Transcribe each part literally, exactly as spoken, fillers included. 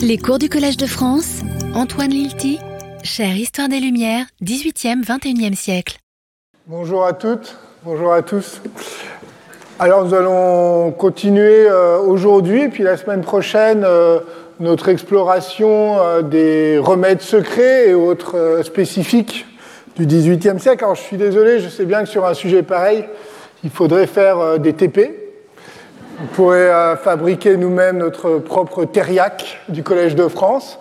Les cours du Collège de France, Antoine Lilti, chère Histoire des Lumières, dix-huitième vingt et unième siècle. Bonjour à toutes, bonjour à tous. Alors nous allons continuer euh, aujourd'hui, puis la semaine prochaine, euh, notre exploration euh, des remèdes secrets et autres euh, spécifiques du dix-huitième siècle. Alors je suis désolé, je sais bien que sur un sujet pareil, il faudrait faire euh, des T P. On pourrait euh, fabriquer nous-mêmes notre propre thériaque du Collège de France.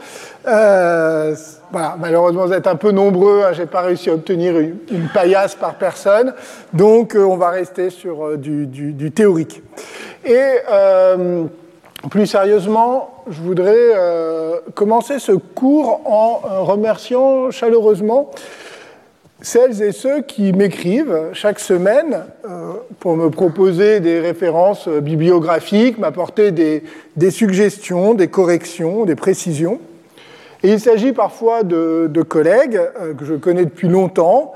Euh, voilà, malheureusement, vous êtes un peu nombreux. Hein, je n'ai pas réussi à obtenir une, une paillasse par personne. Donc, euh, on va rester sur euh, du, du, du théorique. Et euh, plus sérieusement, je voudrais euh, commencer ce cours en euh, remerciant chaleureusement celles et ceux qui m'écrivent chaque semaine euh, pour me proposer des références bibliographiques, m'apporter des, des suggestions, des corrections, des précisions. Et il s'agit parfois de, de collègues euh, que je connais depuis longtemps,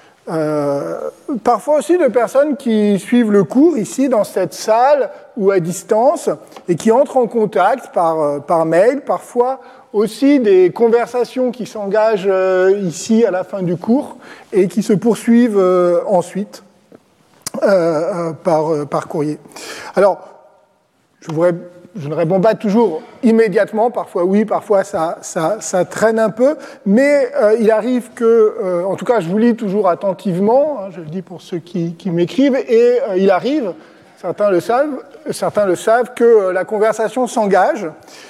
euh, parfois aussi de personnes qui suivent le cours ici dans cette salle ou à distance et qui entrent en contact par, par mail, parfois aussi des conversations qui s'engagent euh, ici à la fin du cours et qui se poursuivent euh, ensuite euh, euh, par, euh, par courrier. Alors, je, voudrais, je ne réponds pas toujours immédiatement, parfois oui, parfois ça, ça, ça traîne un peu, mais euh, il arrive que, euh, en tout cas je vous lis toujours attentivement, hein, je le dis pour ceux qui, qui m'écrivent, et euh, il arrive, certains le savent, certains le savent, que euh, la conversation s'engage.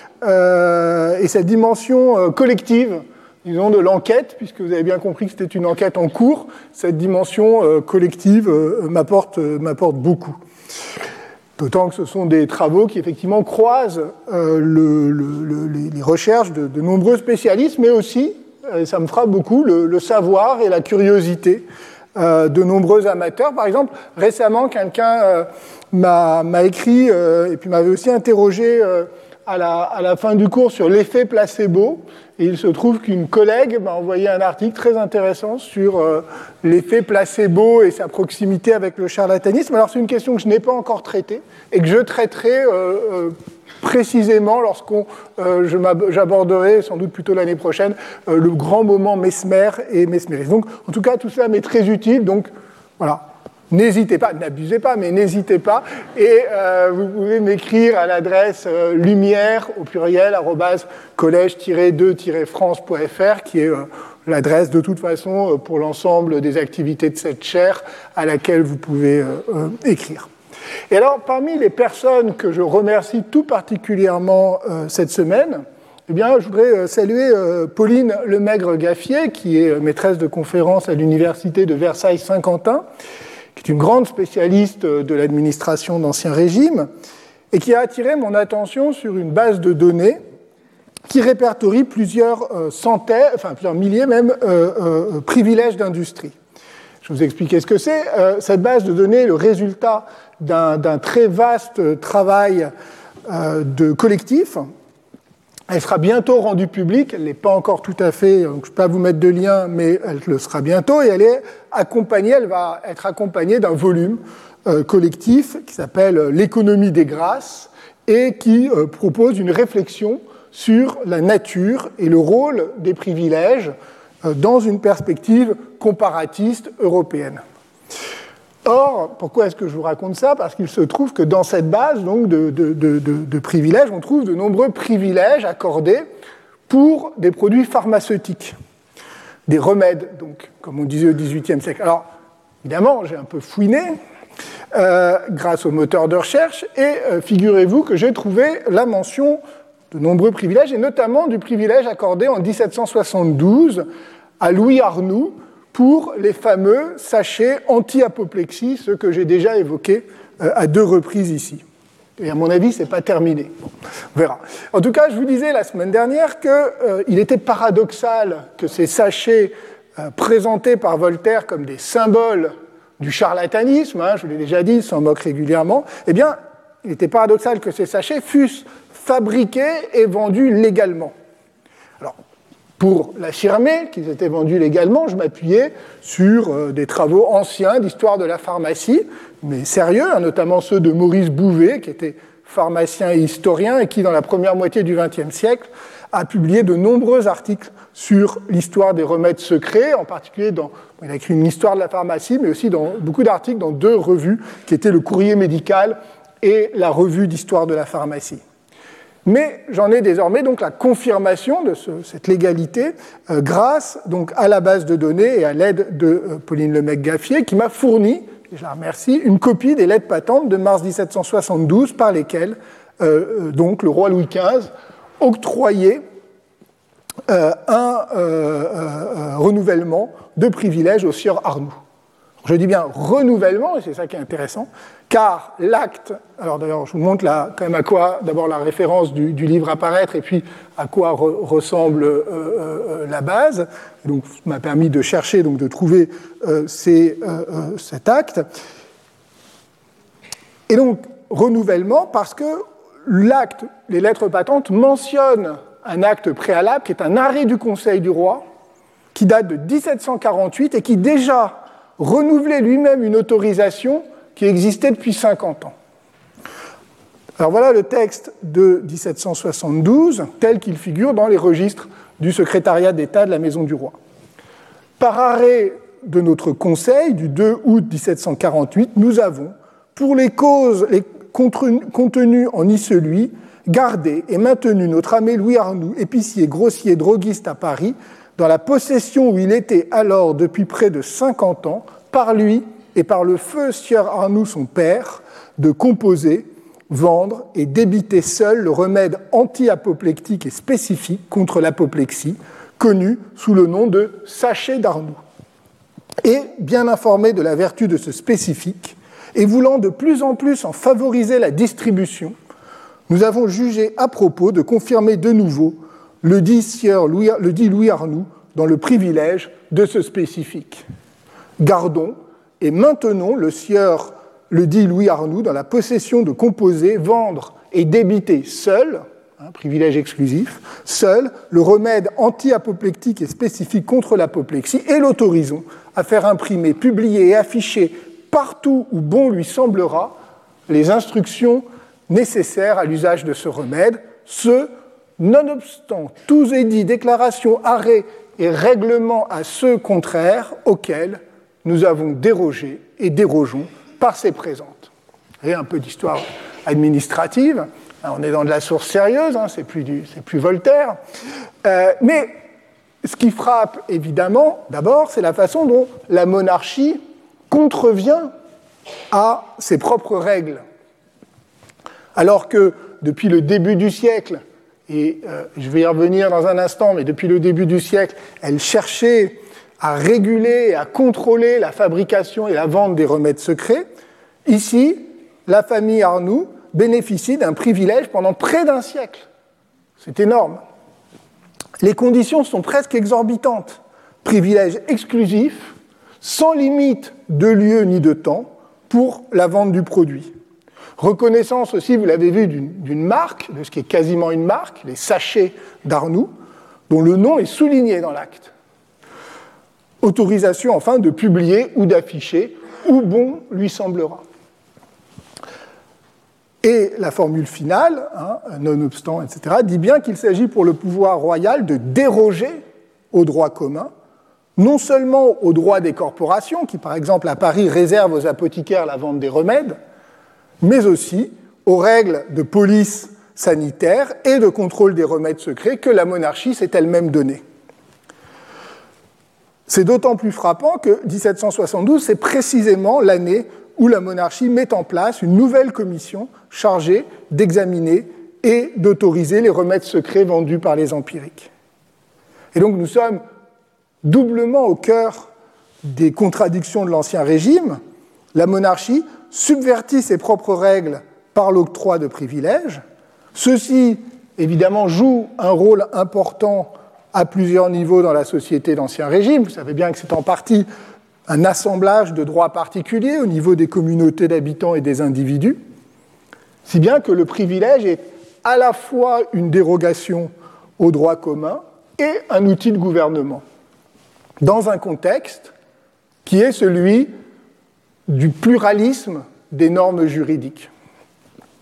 Euh, et cette dimension euh, collective, disons, de l'enquête, puisque vous avez bien compris que c'était une enquête en cours, cette dimension euh, collective euh, m'apporte, euh, m'apporte beaucoup. D'autant que ce sont des travaux qui, effectivement, croisent euh, le, le, le, les recherches de, de nombreux spécialistes, mais aussi, et ça me frappe beaucoup, le, le savoir et la curiosité euh, de nombreux amateurs. Par exemple, récemment, quelqu'un euh, m'a, m'a écrit euh, et puis m'avait aussi interrogé euh, À la, à la fin du cours sur l'effet placebo, et il se trouve qu'une collègue m'a envoyé un article très intéressant sur euh, l'effet placebo et sa proximité avec le charlatanisme. Alors c'est une question que je n'ai pas encore traitée et que je traiterai euh, euh, précisément lorsqu'on, euh, je j'aborderai sans doute plutôt l'année prochaine euh, le grand moment Mesmer et mesmérisme. Donc en tout cas tout cela m'est très utile, donc voilà. N'hésitez pas, n'abusez pas, mais n'hésitez pas. Et euh, vous pouvez m'écrire à l'adresse euh, lumière, au pluriel, arobase collège tiret deux tiret france point f r, qui est euh, l'adresse de toute façon euh, pour l'ensemble des activités de cette chaire à laquelle vous pouvez euh, euh, écrire. Et alors, parmi les personnes que je remercie tout particulièrement euh, cette semaine, eh bien, je voudrais euh, saluer euh, Pauline Lemaigre-Gaffier, qui est maîtresse de conférence à l'université de Versailles-Saint-Quentin, qui est une grande spécialiste de l'administration d'Ancien Régime, et qui a attiré mon attention sur une base de données qui répertorie plusieurs euh, centaines, enfin plusieurs milliers même, euh, euh, privilèges d'industrie. Je vais vous expliquer ce que c'est. Euh, cette base de données est le résultat d'un, d'un très vaste travail euh, de collectif. Elle sera bientôt rendue publique, elle n'est pas encore tout à fait, donc je ne peux pas vous mettre de lien, mais elle le sera bientôt, et elle est accompagnée, elle va être accompagnée d'un volume euh, collectif qui s'appelle L'économie des grâces, et qui euh, propose une réflexion sur la nature et le rôle des privilèges euh, dans une perspective comparatiste européenne. Or, pourquoi est-ce que je vous raconte ça ? Parce qu'il se trouve que dans cette base donc, de, de, de, de, de privilèges, on trouve de nombreux privilèges accordés pour des produits pharmaceutiques, des remèdes, donc, comme on disait au dix-huitième siècle. Alors, évidemment, j'ai un peu fouiné euh, grâce au moteur de recherche, et euh, figurez-vous que j'ai trouvé la mention de nombreux privilèges, et notamment du privilège accordé en dix-sept cent soixante-douze à Louis Arnoux, pour les fameux sachets anti-apoplexie, ceux que j'ai déjà évoqués euh, à deux reprises ici. Et à mon avis, ce n'est pas terminé. Bon, on verra. En tout cas, je vous disais la semaine dernière qu'il euh, était paradoxal que ces sachets euh, présentés par Voltaire comme des symboles du charlatanisme, hein, je vous l'ai déjà dit, il s'en moque régulièrement, eh bien, il était paradoxal que ces sachets fussent fabriqués et vendus légalement. Alors, pour l'affirmer qu'ils étaient vendus légalement, je m'appuyais sur euh, des travaux anciens d'histoire de la pharmacie, mais sérieux, hein, notamment ceux de Maurice Bouvet, qui était pharmacien et historien, et qui, dans la première moitié du vingtième siècle, a publié de nombreux articles sur l'histoire des remèdes secrets, en particulier dans, il a écrit une histoire de la pharmacie, mais aussi dans beaucoup d'articles dans deux revues, qui étaient le Courrier médical et la Revue d'histoire de la pharmacie. Mais j'en ai désormais donc la confirmation de ce, cette légalité euh, grâce donc, à la base de données et à l'aide de euh, Pauline Lemecq-Gaffier, qui m'a fourni, et je la remercie, une copie des lettres patentes de mars dix-sept cent soixante-douze par lesquelles euh, donc, le roi Louis quinze octroyait euh, un euh, euh, renouvellement de privilèges au sieur Arnoux. Je dis bien renouvellement, et c'est ça qui est intéressant, car l'acte, alors d'ailleurs je vous montre là quand même à quoi d'abord la référence du, du livre apparaître et puis à quoi re, ressemble euh, euh, la base, donc ça m'a permis de chercher, donc de trouver euh, ces, euh, euh, cet acte. Et donc renouvellement parce que l'acte, les lettres patentes mentionnent un acte préalable qui est un arrêt du Conseil du roi qui date de dix-sept cent quarante-huit et qui déjà renouvelait lui-même une autorisation qui existait depuis cinquante ans. Alors voilà le texte de dix-sept cent soixante-douze, tel qu'il figure dans les registres du secrétariat d'État de la Maison du Roi. Par arrêt de notre Conseil du deux août dix-sept cent quarante-huit, nous avons, pour les causes les contenues en y celui, gardé et maintenu notre ami Louis Arnoux, épicier, grossier, droguiste à Paris, dans la possession où il était alors depuis près de cinquante ans, par lui et par le feu sieur Arnoux son père, de composer, vendre et débiter seul le remède anti-apoplectique et spécifique contre l'apoplexie, connu sous le nom de sachet d'Arnoux. Et, bien informé de la vertu de ce spécifique, et voulant de plus en plus en favoriser la distribution, nous avons jugé à propos de confirmer de nouveau le dit, sieur Louis, le dit Louis Arnoux dans le privilège de ce spécifique. Gardons et maintenons le sieur le dit Louis Arnoux dans la possession de composer, vendre et débiter seul, hein, privilège exclusif, seul le remède anti-apoplectique et spécifique contre l'apoplexie et l'autorisons à faire imprimer, publier et afficher partout où bon lui semblera les instructions nécessaires à l'usage de ce remède, ce, nonobstant tous édits, déclarations, arrêts et règlements à ceux contraires auxquels nous avons dérogé et dérogeons par ces présentes. Et un peu d'histoire administrative, on est dans de la source sérieuse, hein, c'est, plus du, c'est plus Voltaire, euh, mais ce qui frappe évidemment, d'abord, c'est la façon dont la monarchie contrevient à ses propres règles. Alors que depuis le début du siècle, et euh, je vais y revenir dans un instant, mais depuis le début du siècle, elle cherchait à réguler et à contrôler la fabrication et la vente des remèdes secrets. Ici, la famille Arnoux bénéficie d'un privilège pendant près d'un siècle. C'est énorme. Les conditions sont presque exorbitantes. Privilège exclusif, sans limite de lieu ni de temps, pour la vente du produit. Reconnaissance aussi, vous l'avez vu, d'une, d'une marque, de ce qui est quasiment une marque, les sachets d'Arnoux, dont le nom est souligné dans l'acte. Autorisation, enfin, de publier ou d'afficher où bon lui semblera. Et la formule finale, hein, nonobstant, et cetera, dit bien qu'il s'agit pour le pouvoir royal de déroger au droit commun, non seulement au droit des corporations, qui par exemple à Paris réservent aux apothicaires la vente des remèdes, mais aussi aux règles de police sanitaire et de contrôle des remèdes secrets que la monarchie s'est elle-même donnée. C'est d'autant plus frappant que dix-sept cent soixante-douze, c'est précisément l'année où la monarchie met en place une nouvelle commission chargée d'examiner et d'autoriser les remèdes secrets vendus par les empiriques. Et donc nous sommes doublement au cœur des contradictions de l'Ancien Régime. La monarchie subvertit ses propres règles par l'octroi de privilèges. Ceux-ci, évidemment, jouent un rôle important à plusieurs niveaux dans la société d'Ancien Régime. Vous savez bien que c'est en partie un assemblage de droits particuliers au niveau des communautés d'habitants et des individus, si bien que le privilège est à la fois une dérogation au droit commun et un outil de gouvernement, dans un contexte qui est celui du pluralisme des normes juridiques.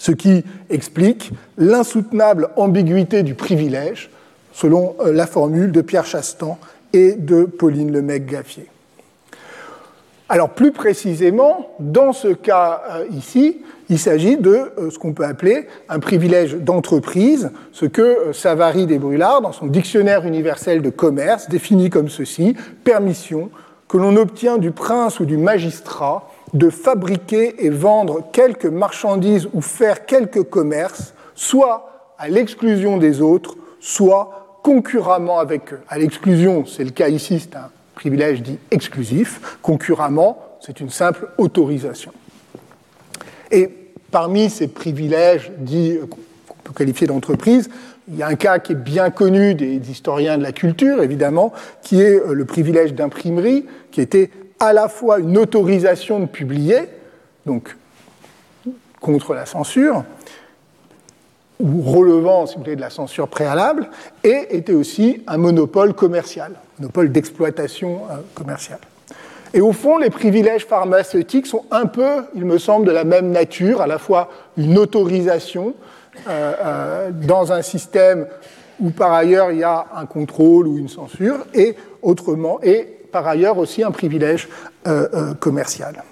ce qui explique l'insoutenable ambiguïté du privilège, selon la formule de Pierre Chastan et de Pauline Lemecq-Gaffier. Alors plus précisément, dans ce cas euh, ici, il s'agit de euh, ce qu'on peut appeler un privilège d'entreprise, ce que euh, Savary des Brulard, dans son Dictionnaire universel de commerce, définit comme ceci: permission que l'on obtient du prince ou du magistrat de fabriquer et vendre quelque marchandise ou faire quelque commerce, soit à l'exclusion des autres, soit concurremment avec eux. À l'exclusion, c'est le cas ici, c'est un privilège dit exclusif. Concurremment, c'est une simple autorisation. Et parmi ces privilèges dits qu'on peut qualifier d'entreprise, il y a un cas qui est bien connu des historiens de la culture, évidemment, qui est le privilège d'imprimerie, qui était à la fois une autorisation de publier, donc contre la censure, ou relevant, si vous voulez, de la censure préalable, et était aussi un monopole commercial, monopole d'exploitation euh, commerciale. Et au fond, les privilèges pharmaceutiques sont un peu, il me semble, de la même nature, à la fois une autorisation euh, euh, dans un système où par ailleurs il y a un contrôle ou une censure, et autrement, et par ailleurs aussi un privilège euh, euh, commercial.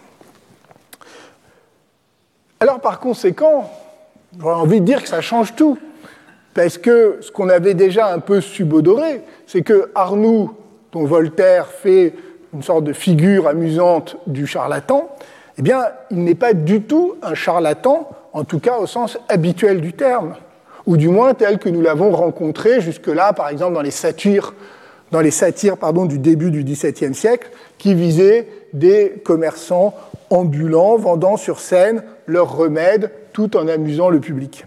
Alors par conséquent, j'aurais envie de dire que ça change tout, parce que ce qu'on avait déjà un peu subodoré, c'est que Arnoux, dont Voltaire fait une sorte de figure amusante du charlatan, eh bien, il n'est pas du tout un charlatan, en tout cas au sens habituel du terme, ou du moins tel que nous l'avons rencontré jusque-là, par exemple dans les satires, dans les satires pardon, du début du XVIIe siècle, qui visaient des commerçants ambulants vendant sur scène leurs remèdes tout en amusant le public.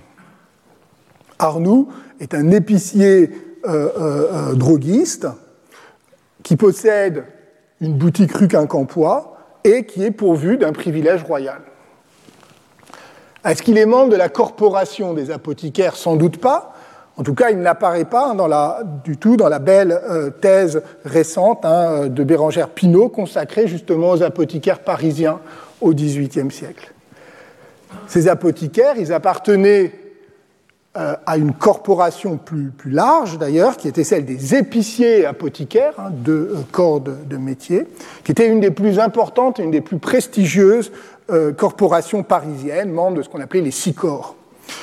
Arnoux est un épicier euh, euh, droguiste qui possède une boutique rue Quincampoix et qui est pourvu d'un privilège royal. Est-ce qu'il est membre de la corporation des apothicaires? Sans doute pas. En tout cas, il n'apparaît pas dans la, du tout dans la belle euh, thèse récente hein, de Bérengère Pinault consacrée justement aux apothicaires parisiens au XVIIIe siècle. Ces apothicaires, ils appartenaient euh, à une corporation plus, plus large d'ailleurs, qui était celle des épiciers apothicaires, hein, deux euh, corps de, de métier, qui était une des plus importantes et une des plus prestigieuses euh, corporations parisiennes, membre de ce qu'on appelait les six corps.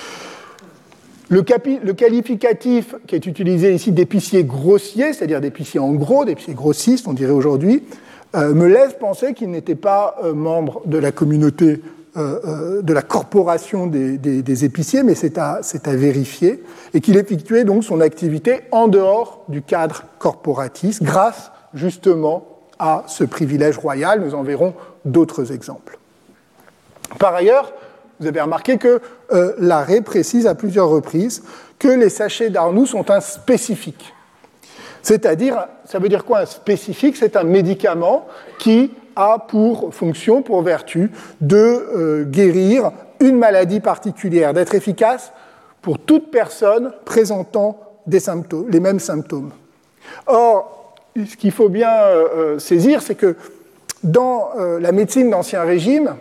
Le, capi- le qualificatif qui est utilisé ici d'épicier grossier, c'est-à-dire d'épicier en gros, d'épicier grossiste, on dirait aujourd'hui, euh, me laisse penser qu'il n'était pas euh, membre de la communauté, euh, euh, de la corporation des, des, des épiciers, mais c'est à, c'est à vérifier, et qu'il effectuait donc son activité en dehors du cadre corporatiste, grâce justement à ce privilège royal. Nous en verrons d'autres exemples. Par ailleurs, vous avez remarqué que euh, l'arrêt précise à plusieurs reprises que les sachets d'Arnoux sont un spécifique. C'est-à-dire, ça veut dire quoi un spécifique? C'est un médicament qui a pour fonction, pour vertu, de euh, guérir une maladie particulière, d'être efficace pour toute personne présentant des symptômes, les mêmes symptômes. Or, ce qu'il faut bien euh, saisir, c'est que dans euh, la médecine d'Ancien Régime,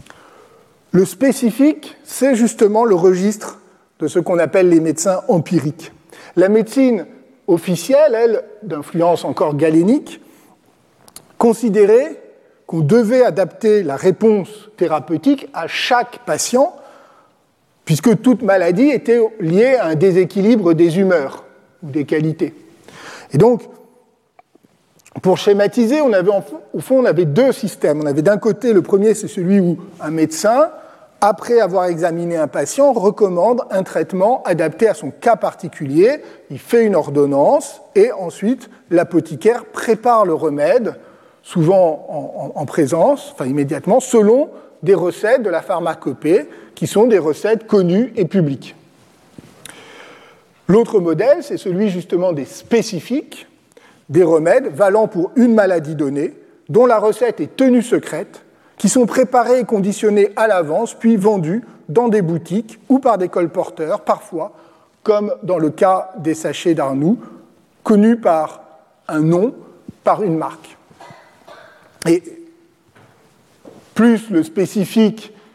le spécifique, c'est justement le registre de ce qu'on appelle les médecins empiriques. La médecine officielle, elle, d'influence encore galénique, considérait qu'on devait adapter la réponse thérapeutique à chaque patient, puisque toute maladie était liée à un déséquilibre des humeurs ou des qualités. Et donc, pour schématiser, on avait, au fond, on avait deux systèmes. On avait d'un côté, le premier, c'est celui où un médecin, après avoir examiné un patient, recommande un traitement adapté à son cas particulier. Il fait une ordonnance et ensuite l'apothicaire prépare le remède, souvent en, en, en présence, enfin immédiatement, selon des recettes de la pharmacopée qui sont des recettes connues et publiques. L'autre modèle, c'est celui justement des spécifiques, des remèdes valant pour une maladie donnée, dont la recette est tenue secrète, qui sont préparés et conditionnés à l'avance, puis vendus dans des boutiques ou par des colporteurs, parfois, comme dans le cas des sachets d'Arnoux, connus par un nom, par une marque. Et plus le spécifique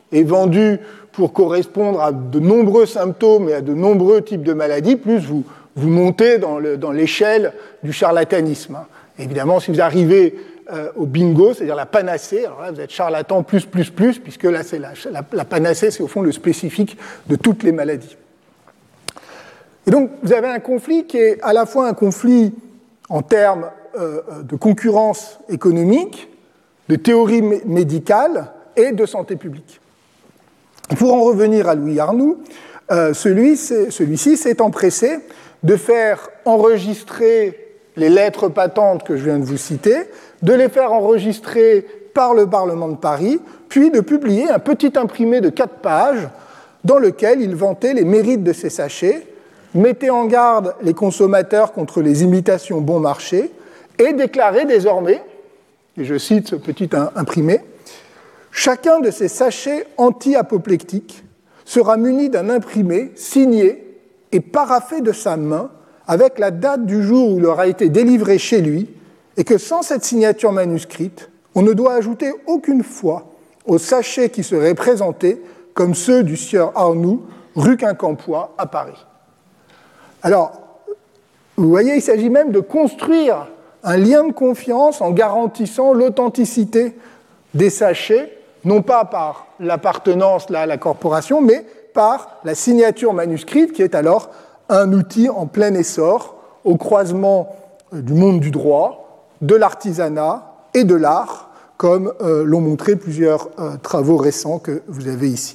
est vendu pour correspondre à de nombreux symptômes et à de nombreux types de maladies, plus vous, vous montez dans, le, dans l'échelle du charlatanisme. Évidemment, si vous arrivez euh, au bingo, c'est-à-dire la panacée, alors là, vous êtes charlatan plus, plus, plus, puisque là, c'est la, la, la panacée, c'est au fond le spécifique de toutes les maladies. Et donc, vous avez un conflit qui est à la fois un conflit en termes euh, de concurrence économique, de théorie mé- médicale et de santé publique. Pour en revenir à Louis Arnoux, euh, celui, celui-ci s'est empressé de faire enregistrer les lettres patentes que je viens de vous citer, de les faire enregistrer par le Parlement de Paris, puis de publier un petit imprimé de quatre pages dans lequel il vantait les mérites de ces sachets, mettait en garde les consommateurs contre les imitations bon marché et déclarait désormais, et je cite ce petit imprimé, « Chacun de ces sachets anti-apoplectiques sera muni d'un imprimé signé et paraphé de sa main avec la date du jour où il aura été délivré chez lui, et que sans cette signature manuscrite, on ne doit ajouter aucune fois aux sachets qui seraient présentés comme ceux du sieur Arnoux, rue Quincampoix, à Paris. » Alors, vous voyez, il s'agit même de construire un lien de confiance en garantissant l'authenticité des sachets, non pas par l'appartenance là, à la corporation, mais par la signature manuscrite, qui est alors un outil en plein essor au croisement du monde du droit, de l'artisanat et de l'art, comme euh, l'ont montré plusieurs euh, travaux récents que vous avez ici.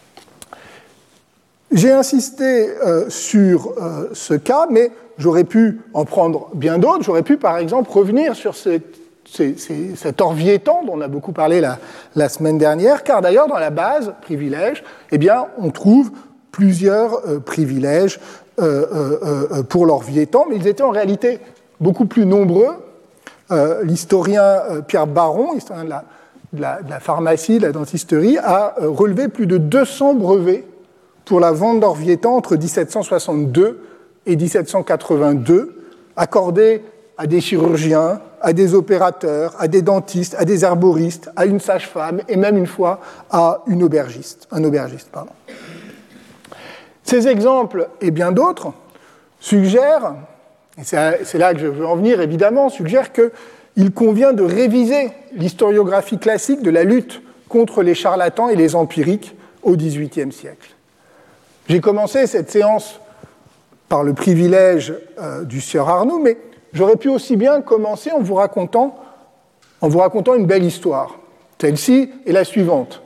J'ai insisté euh, sur euh, ce cas, mais j'aurais pu en prendre bien d'autres. J'aurais pu, par exemple, revenir sur cette, ces, ces, cet Orvietan dont on a beaucoup parlé la, la semaine dernière, car d'ailleurs, dans la base, privilèges, eh bien, on trouve plusieurs euh, privilèges euh, euh, euh, pour l'Orvietan, mais ils étaient en réalité beaucoup plus nombreux. Euh, l'historien euh, Pierre Baron, historien de la, de, la, de la pharmacie, de la dentisterie, a euh, relevé plus de deux cents brevets pour la vente d'Orvietan entre dix-sept cent soixante-deux et dix-sept cent quatre-vingt-deux, accordés à des chirurgiens, à des opérateurs, à des dentistes, à des herboristes, à une sage-femme et même une fois à une aubergiste, un aubergiste. Pardon. Ces exemples et bien d'autres suggèrent, et c'est là que je veux en venir évidemment, suggèrent qu'il convient de réviser l'historiographie classique de la lutte contre les charlatans et les empiriques au dix-huitième siècle. J'ai commencé cette séance par le privilège euh, du sieur Arnoux, mais j'aurais pu aussi bien commencer en vous racontant, en vous racontant une belle histoire. Celle-ci est la suivante.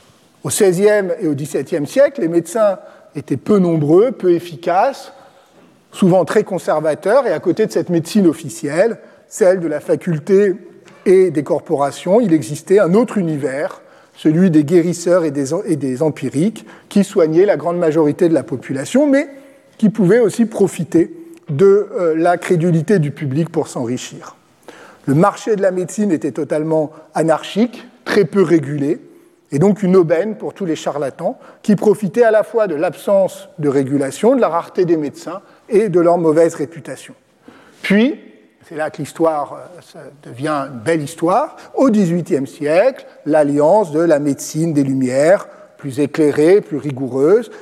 Au seizième et au dix-septième siècle, les médecins étaient peu nombreux, peu efficaces, souvent très conservateurs, et à côté de cette médecine officielle, celle de la faculté et des corporations, il existait un autre univers, celui des guérisseurs et des, et des empiriques, qui soignaient la grande majorité de la population, mais qui pouvaient aussi profiter de euh, la crédulité du public pour s'enrichir. Le marché de la médecine était totalement anarchique, très peu régulé, et donc une aubaine pour tous les charlatans qui profitaient à la fois de l'absence de régulation, de la rareté des médecins et de leur mauvaise réputation. Puis, c'est là que l'histoire ça devient une belle histoire. Au dix-huitième siècle, l'alliance de la médecine des Lumières, plus éclairée, plus rigoureuse,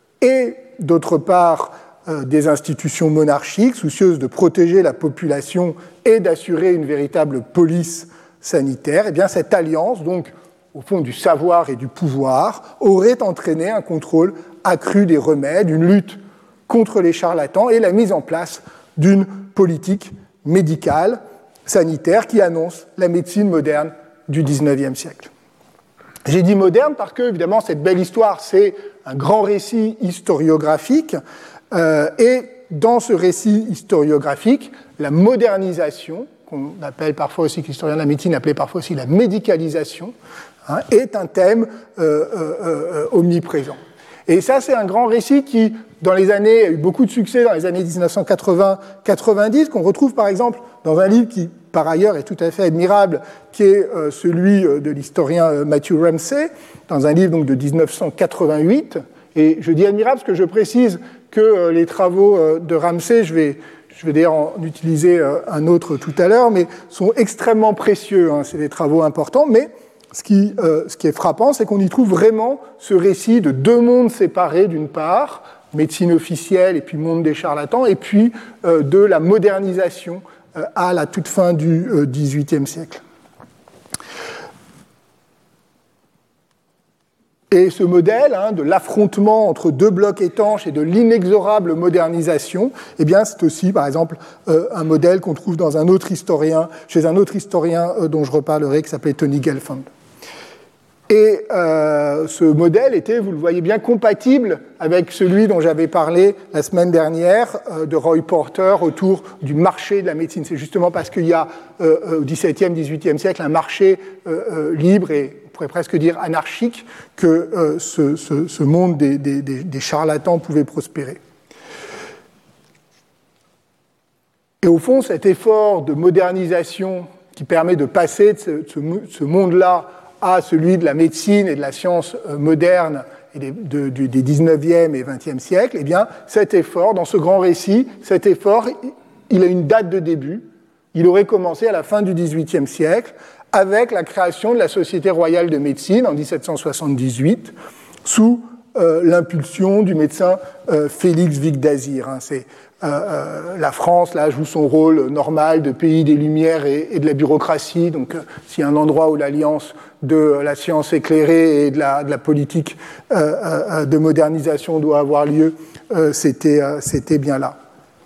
et d'autre part euh, des institutions monarchiques soucieuses de protéger la population et d'assurer une véritable police sanitaire. Eh bien, cette alliance, donc au fond du savoir et du pouvoir, aurait entraîné un contrôle accru des remèdes, une lutte contre les charlatans et la mise en place d'une politique médicale, sanitaire, qui annonce la médecine moderne du dix-neuvième siècle. J'ai dit moderne parce que, évidemment, cette belle histoire, c'est un grand récit historiographique, euh, et dans ce récit historiographique, la modernisation, qu'on appelle parfois aussi, que l'historien de la médecine appelait parfois aussi la médicalisation, hein, est un thème euh, euh, euh, omniprésent. Et ça, c'est un grand récit qui, dans les années, a eu beaucoup de succès dans les années dix-neuf cent quatre-vingts quatre-vingt-dix, qu'on retrouve par exemple dans un livre qui, par ailleurs, est tout à fait admirable, qui est euh, celui de l'historien euh, Matthew Ramsay, dans un livre donc, de dix-neuf cent quatre-vingt-huit. Et je dis admirable parce que je précise que euh, les travaux euh, de Ramsay, je vais, je vais d'ailleurs en utiliser euh, un autre tout à l'heure, mais sont extrêmement précieux, hein, c'est des travaux importants, mais ce qui, euh, ce qui est frappant, c'est qu'on y trouve vraiment ce récit de deux mondes séparés, d'une part, médecine officielle et puis monde des charlatans, et puis euh, de la modernisation euh, à la toute fin du euh, dix-huitième siècle. Et ce modèle hein, de l'affrontement entre deux blocs étanches et de l'inexorable modernisation, eh bien, c'est aussi, par exemple, euh, un modèle qu'on trouve dans un autre historien, chez un autre historien euh, dont je reparlerai, qui s'appelait Tony Gelfand. Et euh, ce modèle était, vous le voyez bien, compatible avec celui dont j'avais parlé la semaine dernière euh, de Roy Porter autour du marché de la médecine. C'est justement parce qu'il y a euh, au dix-septième, dix-huitième siècle un marché euh, euh, libre et on pourrait presque dire anarchique que euh, ce, ce, ce monde des, des, des charlatans pouvait prospérer. Et au fond, cet effort de modernisation qui permet de passer de ce, ce, ce monde-là à celui de la médecine et de la science moderne et des, de, de, des dix-neuvième et vingtième siècles, eh bien, cet effort, dans ce grand récit, cet effort, il a une date de début. Il aurait commencé à la fin du dix-huitième siècle, avec la création de la Société royale de médecine en dix-sept cent soixante-dix-huit, sous euh, l'impulsion du médecin euh, Félix Vic d'Azir. Hein. C'est, euh, euh, la France là, joue son rôle normal de pays des Lumières et, et de la bureaucratie. Donc, euh, s'il y a un endroit où l'alliance de la science éclairée et de la, de la politique euh, euh, de modernisation doit avoir lieu, euh, c'était, euh, c'était bien là.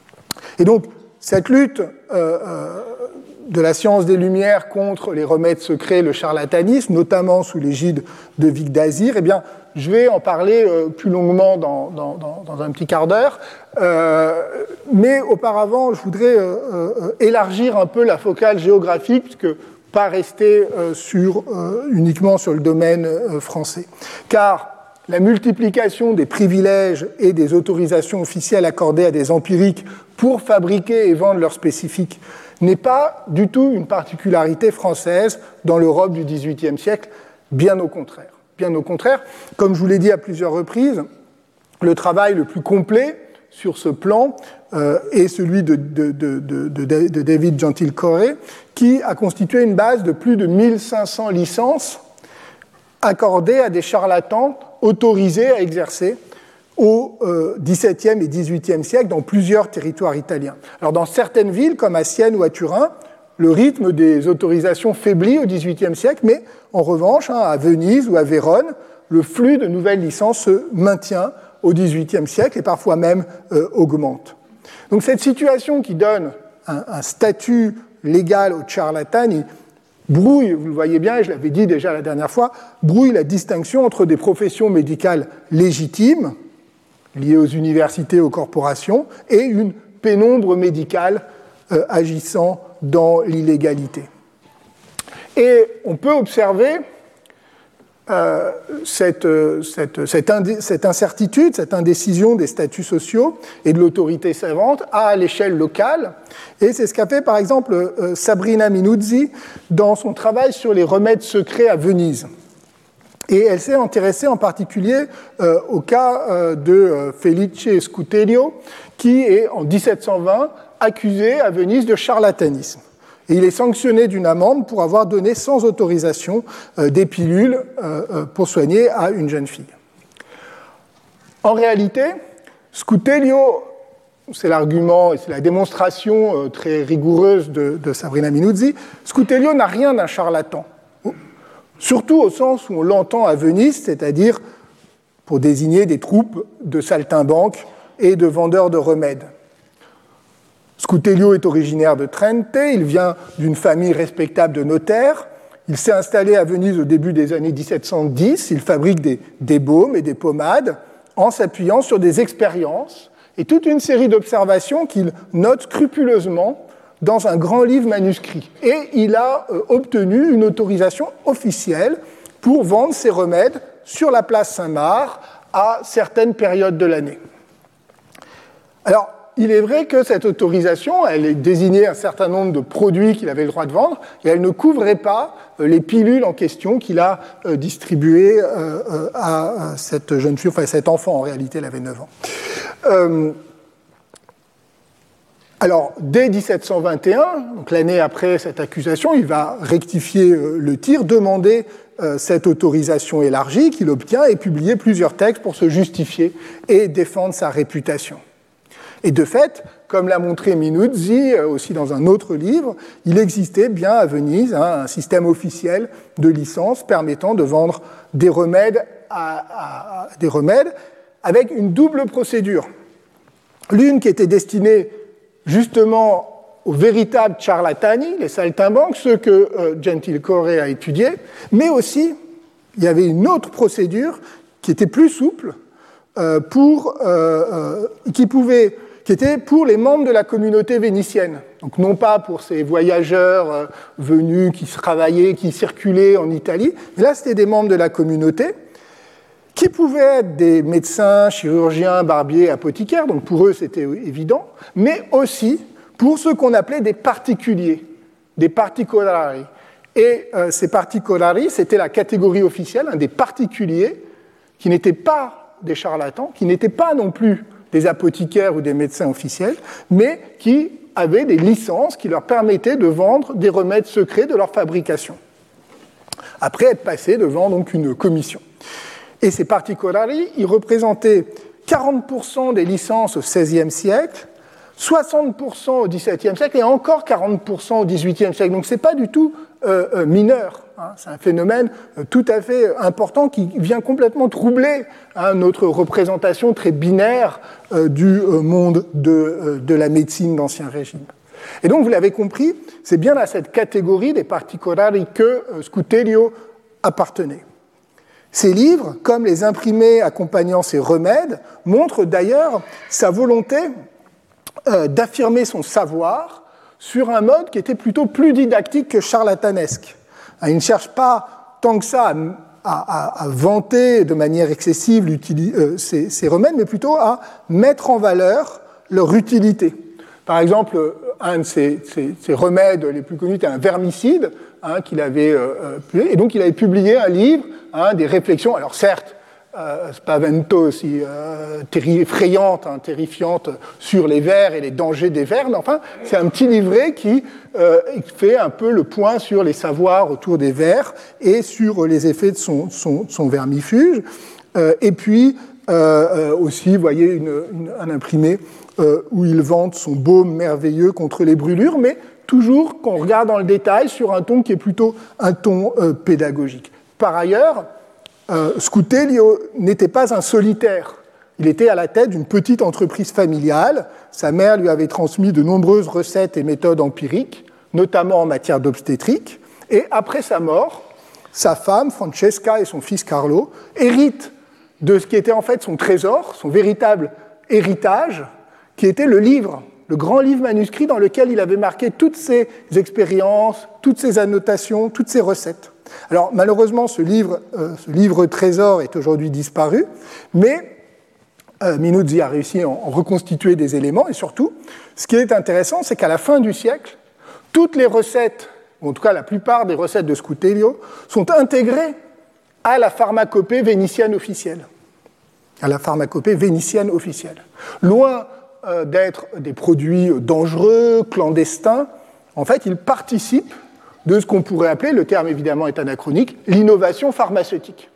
Et donc, cette lutte euh, euh, de la science des Lumières contre les remèdes secrets, le charlatanisme, notamment sous l'égide de Vic d'Azir, eh bien, je vais en parler euh, plus longuement dans, dans, dans, dans un petit quart d'heure. Euh, mais auparavant, je voudrais euh, euh, élargir un peu la focale géographique, puisque pas rester euh, sur, euh, uniquement sur le domaine euh, français. Car la multiplication des privilèges et des autorisations officielles accordées à des empiriques pour fabriquer et vendre leurs spécifiques n'est pas du tout une particularité française dans l'Europe du dix-huitième siècle, bien au contraire. Bien au contraire, comme je vous l'ai dit à plusieurs reprises, le travail le plus complet sur ce plan euh, est celui de, de, de, de, de David Gentile-Corré, qui a constitué une base de plus de mille cinq cents licences accordées à des charlatans autorisés à exercer au euh, dix-septième et dix-huitième siècle dans plusieurs territoires italiens. Alors dans certaines villes, comme à Sienne ou à Turin, le rythme des autorisations faiblit au dix-huitième siècle, mais en revanche, hein, à Venise ou à Vérone, le flux de nouvelles licences se maintient au dix-huitième siècle et parfois même euh, augmente. Donc cette situation qui donne un, un statut légal aux charlatans brouille, vous le voyez bien, et je l'avais dit déjà la dernière fois, brouille la distinction entre des professions médicales légitimes, liées aux universités, aux corporations, et une pénombre médicale euh, agissant dans l'illégalité. Et on peut observer euh, cette, cette, cette, indé, cette incertitude, cette indécision des statuts sociaux et de l'autorité savante à l'échelle locale. Et c'est ce qu'a fait par exemple euh, Sabrina Minuzzi dans son travail sur les remèdes secrets à Venise. Et elle s'est intéressée en particulier euh, au cas euh, de euh, Felice Scuterio, qui est en dix-sept cent vingt accusé à Venise de charlatanisme. Et il est sanctionné d'une amende pour avoir donné sans autorisation euh, des pilules euh, euh, pour soigner à une jeune fille. En réalité, Scuterio, c'est l'argument et c'est la démonstration euh, très rigoureuse de, de Sabrina Minuzzi, Scuterio n'a rien d'un charlatan. Surtout au sens où on l'entend à Venise, c'est-à-dire pour désigner des troupes de saltimbanques et de vendeurs de remèdes. Scuterio est originaire de Trente, il vient d'une famille respectable de notaires, il s'est installé à Venise au début des années dix-sept cent dix, il fabrique des, des baumes et des pommades en s'appuyant sur des expériences et toute une série d'observations qu'il note scrupuleusement dans un grand livre manuscrit. Et il a euh, obtenu une autorisation officielle pour vendre ses remèdes sur la place Saint-Marc à certaines périodes de l'année. Alors, il est vrai que cette autorisation, elle désignait un certain nombre de produits qu'il avait le droit de vendre, et elle ne couvrait pas euh, les pilules en question qu'il a euh, distribuées euh, euh, à cette jeune fille, enfin cet enfant en réalité, elle avait neuf ans. Euh, Alors, dès dix-sept cent vingt et un, donc l'année après cette accusation, il va rectifier le tir, demander cette autorisation élargie qu'il obtient et publier plusieurs textes pour se justifier et défendre sa réputation. Et de fait, comme l'a montré Minuzzi aussi dans un autre livre, il existait bien à Venise hein, un système officiel de licence permettant de vendre des remèdes, à, à, des remèdes avec une double procédure. L'une qui était destinée justement aux véritables charlatani, les saltimbanques, ceux que euh, Gentile-Corre a étudiés, mais aussi, il y avait une autre procédure qui était plus souple, euh, pour, euh, euh, qui, pouvait, qui était pour les membres de la communauté vénitienne. Donc non pas pour ces voyageurs euh, venus, qui travaillaient, qui circulaient en Italie, mais là c'était des membres de la communauté, qui pouvaient être des médecins, chirurgiens, barbiers, apothicaires, donc pour eux c'était évident, mais aussi pour ceux qu'on appelait des particuliers, des particolari. Et euh, ces particolari, c'était la catégorie officielle, hein, des particuliers qui n'étaient pas des charlatans, qui n'étaient pas non plus des apothicaires ou des médecins officiels, mais qui avaient des licences qui leur permettaient de vendre des remèdes secrets de leur fabrication, après être passés devant donc une commission. Et ces particolari, ils représentaient quarante pour cent des licences au seizième siècle, soixante pour cent au dix-septième siècle et encore quarante pour cent au dix-huitième siècle. Donc ce n'est pas du tout euh, euh, mineur. Hein. C'est un phénomène euh, tout à fait important qui vient complètement troubler hein, notre représentation très binaire euh, du euh, monde de, euh, de la médecine d'Ancien Régime. Et donc, vous l'avez compris, c'est bien à cette catégorie des particolari que euh, Scuterio appartenait. Ces livres, comme les imprimés accompagnant ces remèdes, montrent d'ailleurs sa volonté euh, d'affirmer son savoir sur un mode qui était plutôt plus didactique que charlatanesque. Il ne cherche pas tant que ça à, à, à vanter de manière excessive euh, ces, ces remèdes, mais plutôt à mettre en valeur leur utilité. Par exemple, un de ces, ces, ces remèdes les plus connus était un vermicide hein, qu'il avait euh, et donc il avait publié un livre, hein, des réflexions. Alors certes, euh, Spavento aussi euh, terri- effrayante, hein, terrifiante sur les vers et les dangers des vers, mais enfin c'est un petit livret qui euh, fait un peu le point sur les savoirs autour des vers et sur les effets de son, son, son vermifuge. Euh, et puis euh, aussi, vous voyez, une, une, un imprimé Euh, où il vante son baume merveilleux contre les brûlures, mais toujours, qu'on regarde dans le détail, sur un ton qui est plutôt un ton euh, pédagogique. Par ailleurs, euh, Scuterio n'était pas un solitaire. Il était à la tête d'une petite entreprise familiale. Sa mère lui avait transmis de nombreuses recettes et méthodes empiriques, notamment en matière d'obstétrique. Et après sa mort, sa femme, Francesca, et son fils Carlo héritent de ce qui était en fait son trésor, son véritable héritage, qui était le livre, le grand livre manuscrit dans lequel il avait marqué toutes ses expériences, toutes ses annotations, toutes ses recettes. Alors malheureusement, ce livre, euh, ce livre trésor est aujourd'hui disparu, mais euh, Minuzzi a réussi à en reconstituer des éléments, et surtout, ce qui est intéressant, c'est qu'à la fin du siècle, toutes les recettes, ou en tout cas la plupart des recettes de Scuterio, sont intégrées à la pharmacopée vénitienne officielle. À la pharmacopée vénitienne officielle. Loin d'être des produits dangereux, clandestins, en fait, ils participent de ce qu'on pourrait appeler, le terme évidemment est anachronique, l'innovation pharmaceutique.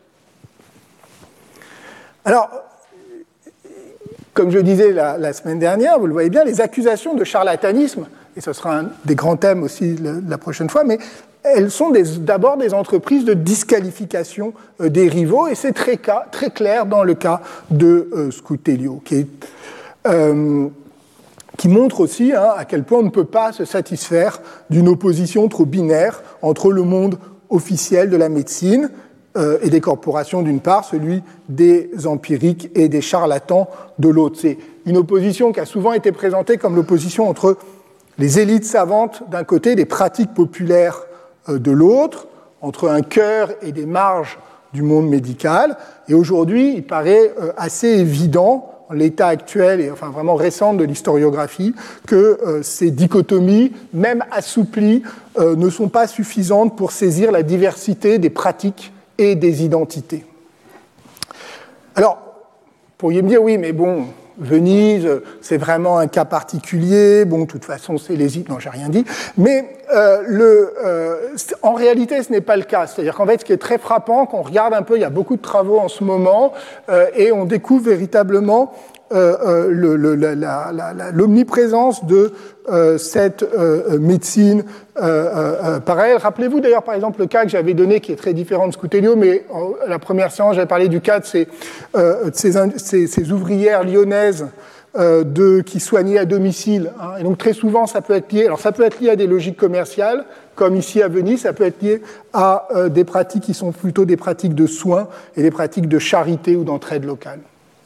Alors, comme je disais la, la semaine dernière, vous le voyez bien, les accusations de charlatanisme, et ce sera un des grands thèmes aussi la, la prochaine fois, mais elles sont des, d'abord des entreprises de disqualification euh, des rivaux, et c'est très, cas, très clair dans le cas de euh, Scuterio, qui est Euh, qui montre aussi hein, à quel point on ne peut pas se satisfaire d'une opposition trop binaire entre le monde officiel de la médecine euh, et des corporations d'une part, celui des empiriques et des charlatans de l'autre. C'est une opposition qui a souvent été présentée comme l'opposition entre les élites savantes d'un côté et des pratiques populaires euh, de l'autre, entre un cœur et des marges du monde médical. Et aujourd'hui, il paraît euh, assez évident l'état actuel et enfin vraiment récent de l'historiographie, que euh, ces dichotomies, même assouplies, euh, ne sont pas suffisantes pour saisir la diversité des pratiques et des identités. Alors, vous pourriez me dire, oui, mais bon, Venise, c'est vraiment un cas particulier. Bon, de toute façon, c'est les îles. Non, j'ai rien dit. Mais euh, le, euh, en réalité, ce n'est pas le cas. C'est-à-dire qu'en fait, ce qui est très frappant, quand on regarde un peu, il y a beaucoup de travaux en ce moment, euh, et on découvre véritablement euh, euh, le, le, la, la, la, l'omniprésence de euh, cette euh, médecine euh, euh, pareille. Rappelez-vous d'ailleurs, par exemple, le cas que j'avais donné, qui est très différent de Scoutelio, mais en, la première séance, j'avais parlé du cas de ces, euh, de ces, ces, ces ouvrières lyonnaises euh, de, qui soignaient à domicile. Hein. Et donc très souvent, ça peut être lié. Alors ça peut être lié à des logiques commerciales, comme ici à Venise, ça peut être lié à euh, des pratiques qui sont plutôt des pratiques de soins et des pratiques de charité ou d'entraide locale.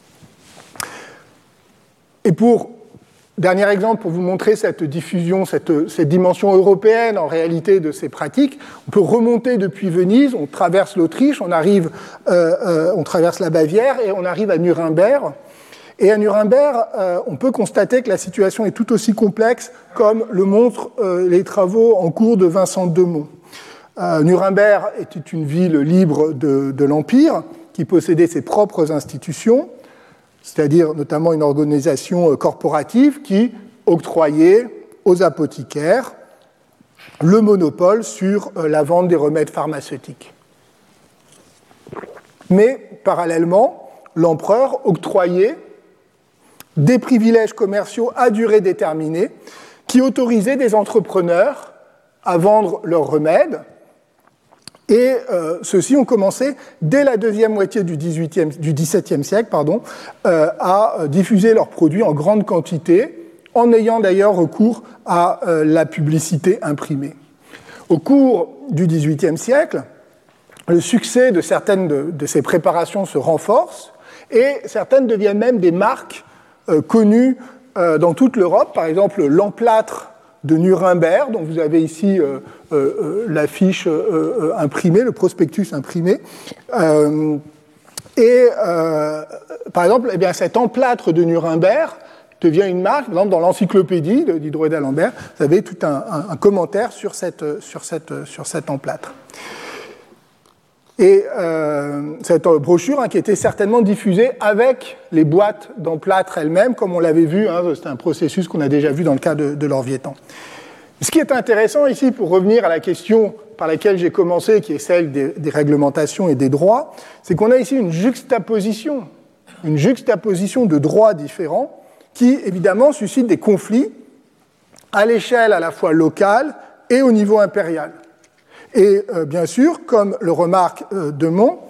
Et pour, dernier exemple, pour vous montrer cette diffusion, cette, cette dimension européenne en réalité de ces pratiques, on peut remonter depuis Venise, on traverse l'Autriche, on arrive, euh, euh, on traverse la Bavière et on arrive à Nuremberg. Et à Nuremberg, euh, on peut constater que la situation est tout aussi complexe comme le montrent euh, les travaux en cours de Vincent Demont. Euh, Nuremberg était une ville libre de, de l'Empire qui possédait ses propres institutions, c'est-à-dire notamment une organisation corporative qui octroyait aux apothicaires le monopole sur la vente des remèdes pharmaceutiques. Mais, parallèlement, l'empereur octroyait des privilèges commerciaux à durée déterminée qui autorisaient des entrepreneurs à vendre leurs remèdes. Et euh, ceux-ci ont commencé, dès la deuxième moitié du, dix-huitième, du dix-septième siècle, pardon, euh, à diffuser leurs produits en grande quantité, en ayant d'ailleurs recours à euh, la publicité imprimée. Au cours du dix-huitième siècle, le succès de certaines de, de ces préparations se renforce, et certaines deviennent même des marques euh, connues euh, dans toute l'Europe. Par exemple, l'emplâtre de Nuremberg, dont vous avez ici euh, euh, l'affiche euh, imprimée, le prospectus imprimé. Euh, et euh, par exemple, eh bien, cet emplâtre de Nuremberg devient une marque. Par exemple, dans l'encyclopédie de Diderot d'Alembert, vous avez tout un, un, un commentaire sur, cette, sur, cette, sur cet emplâtre. Et euh, cette brochure hein, qui était certainement diffusée avec les boîtes d'emplâtre elles-mêmes, comme on l'avait vu, hein, c'est un processus qu'on a déjà vu dans le cas de, de l'Orvietan. Ce qui est intéressant ici, pour revenir à la question par laquelle j'ai commencé, qui est celle des, des réglementations et des droits, c'est qu'on a ici une juxtaposition, une juxtaposition de droits différents qui, évidemment, suscite des conflits à l'échelle à la fois locale et au niveau impérial. Et euh, bien sûr, comme le remarque euh, Demont,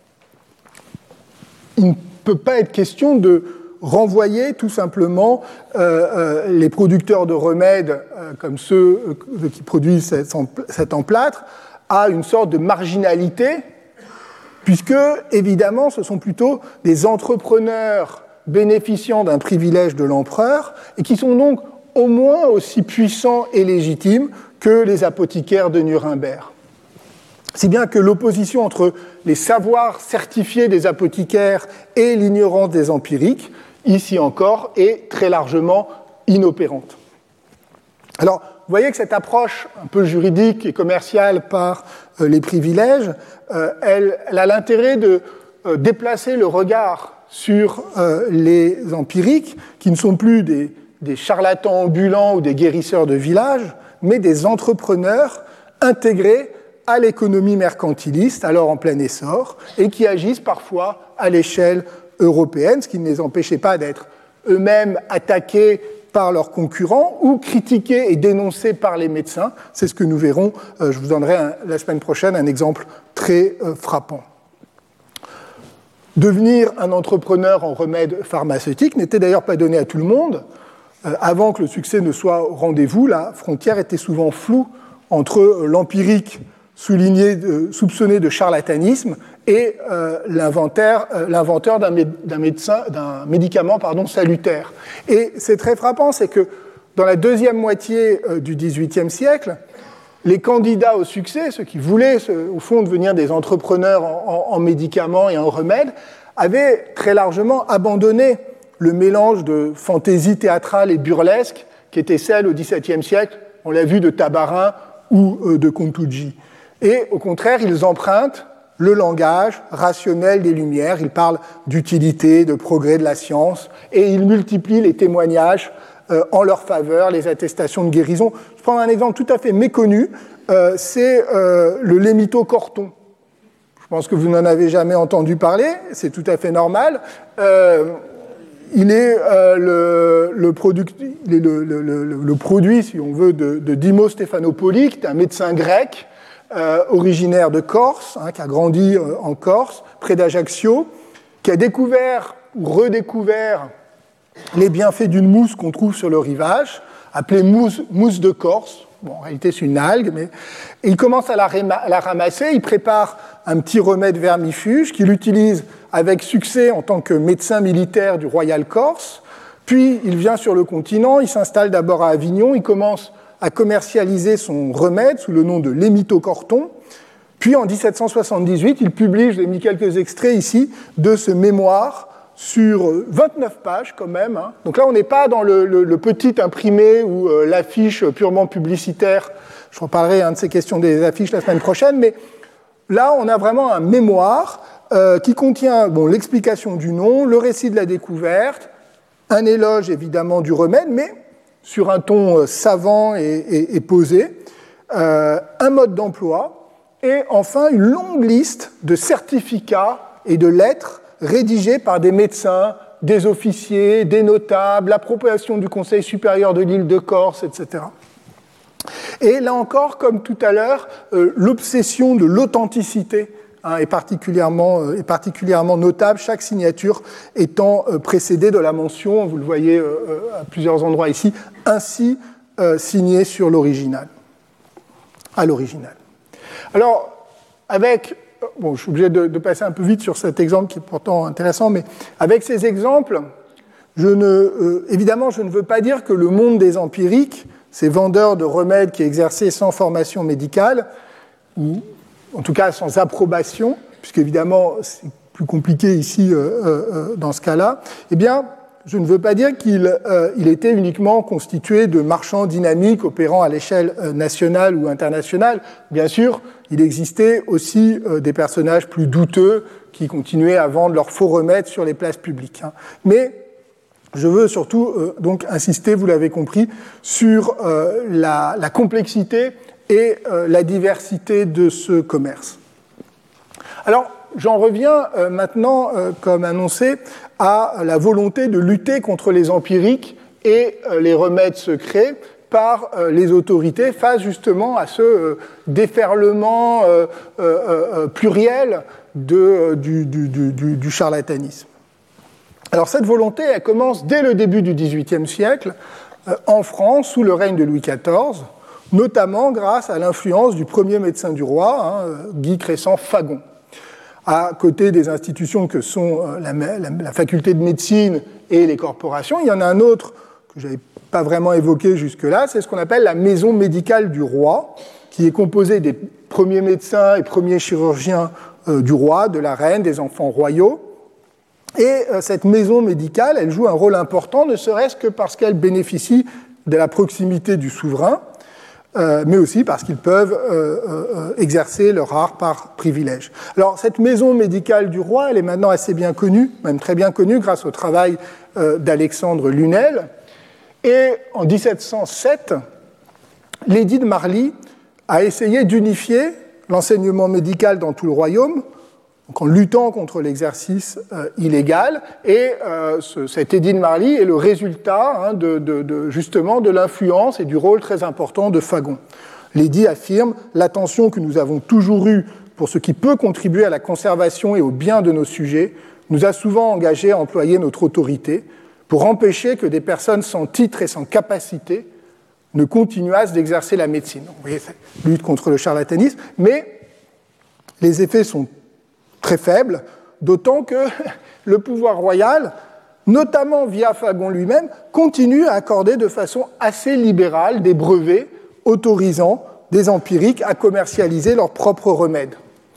il ne peut pas être question de renvoyer tout simplement euh, euh, les producteurs de remèdes, euh, comme ceux euh, qui produisent cet, cet emplâtre, à une sorte de marginalité, puisque, évidemment, ce sont plutôt des entrepreneurs bénéficiant d'un privilège de l'empereur, et qui sont donc au moins aussi puissants et légitimes que les apothicaires de Nuremberg. Si bien que l'opposition entre les savoirs certifiés des apothicaires et l'ignorance des empiriques, ici encore, est très largement inopérante. Alors, vous voyez que cette approche un peu juridique et commerciale par euh, les privilèges, euh, elle, elle a l'intérêt de euh, déplacer le regard sur euh, les empiriques, qui ne sont plus des, des charlatans ambulants ou des guérisseurs de village, mais des entrepreneurs intégrés à l'économie mercantiliste, alors en plein essor, et qui agissent parfois à l'échelle européenne, ce qui ne les empêchait pas d'être eux-mêmes attaqués par leurs concurrents ou critiqués et dénoncés par les médecins. C'est ce que nous verrons. Je vous donnerai un, la semaine prochaine un exemple très euh, frappant. Devenir un entrepreneur en remèdes pharmaceutiques n'était d'ailleurs pas donné à tout le monde. Euh, avant que le succès ne soit au rendez-vous, la frontière était souvent floue entre l'empirique souligné, de, soupçonné de charlatanisme et euh, l'inventeur, euh, l'inventeur d'un, mé, d'un, médecin, d'un médicament pardon, salutaire. Et c'est très frappant, c'est que dans la deuxième moitié euh, du dix-huitième siècle, les candidats au succès, ceux qui voulaient au fond devenir des entrepreneurs en, en, en médicaments et en remèdes, avaient très largement abandonné le mélange de fantaisie théâtrale et burlesque qui était celle au dix-septième siècle, on l'a vu, de Tabarin ou euh, de Contucci. Et au contraire, ils empruntent le langage rationnel des Lumières. Il parle d'utilité, de progrès de la science, et il multiplie les témoignages euh, en leur faveur, les attestations de guérison. Je prends un exemple tout à fait méconnu, euh, c'est euh, le lémitocorton. Je pense que vous n'en avez jamais entendu parler, c'est tout à fait normal. Euh, il est euh, le, le, product, il est le, le, le, le produit, si on veut, de, de Dimos Stéphanopoulos, un médecin grec, euh, originaire de Corse, hein, qui a grandi euh, en Corse, près d'Ajaccio, qui a découvert ou redécouvert les bienfaits d'une mousse qu'on trouve sur le rivage, appelée mousse, mousse de Corse. Bon, en réalité, c'est une algue, mais et il commence à la, à la ramasser. Il prépare un petit remède vermifuge qu'il utilise avec succès en tant que médecin militaire du Royal Corse. Puis, il vient sur le continent. Il s'installe d'abord à Avignon. Il commence à commercialiser son remède sous le nom de lémitocorton. Puis, en dix-sept cent soixante-dix-huit, il publie, je l'ai mis quelques extraits ici, de ce mémoire sur vingt-neuf pages quand même. Hein. Donc là, on n'est pas dans le, le, le petit imprimé ou euh, l'affiche purement publicitaire. Je reparlerai hein, de ces questions des affiches la semaine prochaine, mais là, on a vraiment un mémoire euh, qui contient bon, l'explication du nom, le récit de la découverte, un éloge évidemment du remède, mais sur un ton euh, savant et, et, et posé, euh, un mode d'emploi, et enfin une longue liste de certificats et de lettres rédigés par des médecins, des officiers, des notables, l'approbation du Conseil supérieur de l'île de Corse, et cetera. Et là encore, comme tout à l'heure, euh, l'obsession de l'authenticité hein, est, particulièrement, euh, est particulièrement notable, chaque signature étant euh, précédée de la mention, vous le voyez euh, à plusieurs endroits ici, ainsi euh, signée sur l'original, à l'original. Alors, avec... Bon, je suis obligé de, de passer un peu vite sur cet exemple qui est pourtant intéressant, mais avec ces exemples, je ne, euh, évidemment, je ne veux pas dire que le monde des empiriques, ces vendeurs de remèdes qui exerçaient sans formation médicale, ou en tout cas sans approbation, puisqu'évidemment c'est plus compliqué ici euh, euh, dans ce cas-là, eh bien, je ne veux pas dire qu'il euh, il était uniquement constitué de marchands dynamiques opérant à l'échelle euh, nationale ou internationale. Bien sûr, il existait aussi euh, des personnages plus douteux qui continuaient à vendre leurs faux remèdes sur les places publiques. Hein. Mais je veux surtout euh, donc insister, vous l'avez compris, sur euh, la, la complexité et euh, la diversité de ce commerce. Alors, j'en reviens euh, maintenant, euh, comme annoncé, à la volonté de lutter contre les empiriques et euh, les remèdes secrets par euh, les autorités face justement à ce euh, déferlement euh, euh, euh, pluriel de, euh, du, du, du, du charlatanisme. Alors cette volonté, elle commence dès le début du dix-huitième siècle, euh, en France, sous le règne de Louis quatorze, notamment grâce à l'influence du premier médecin du roi, hein, Guy Crescent-Fagon. À côté des institutions que sont la, la, la faculté de médecine et les corporations, il y en a un autre que je n'avais pas vraiment évoqué jusque-là, c'est ce qu'on appelle la maison médicale du roi, qui est composée des premiers médecins et premiers chirurgiens euh, du roi, de la reine, des enfants royaux. Et euh, cette maison médicale, elle joue un rôle important, ne serait-ce que parce qu'elle bénéficie de la proximité du souverain, Euh, mais aussi parce qu'ils peuvent euh, euh, exercer leur art par privilège. Alors, cette maison médicale du roi, elle est maintenant assez bien connue, même très bien connue, grâce au travail euh, d'Alexandre Lunel. Et en dix-sept cent sept, l'édit de Marly a essayé d'unifier l'enseignement médical dans tout le royaume, donc en luttant contre l'exercice euh, illégal, et euh, ce, cet édit de Marly est le résultat hein, de, de, de, justement de l'influence et du rôle très important de Fagon. L'édit affirme « L'attention que nous avons toujours eue pour ce qui peut contribuer à la conservation et au bien de nos sujets nous a souvent engagés à employer notre autorité pour empêcher que des personnes sans titre et sans capacité ne continuassent d'exercer la médecine. » Vous voyez, c'est lutte contre le charlatanisme, mais les effets sont très faible, d'autant que le pouvoir royal, notamment via Fagon lui-même, continue à accorder de façon assez libérale des brevets autorisant des empiriques à commercialiser leurs propres remèdes.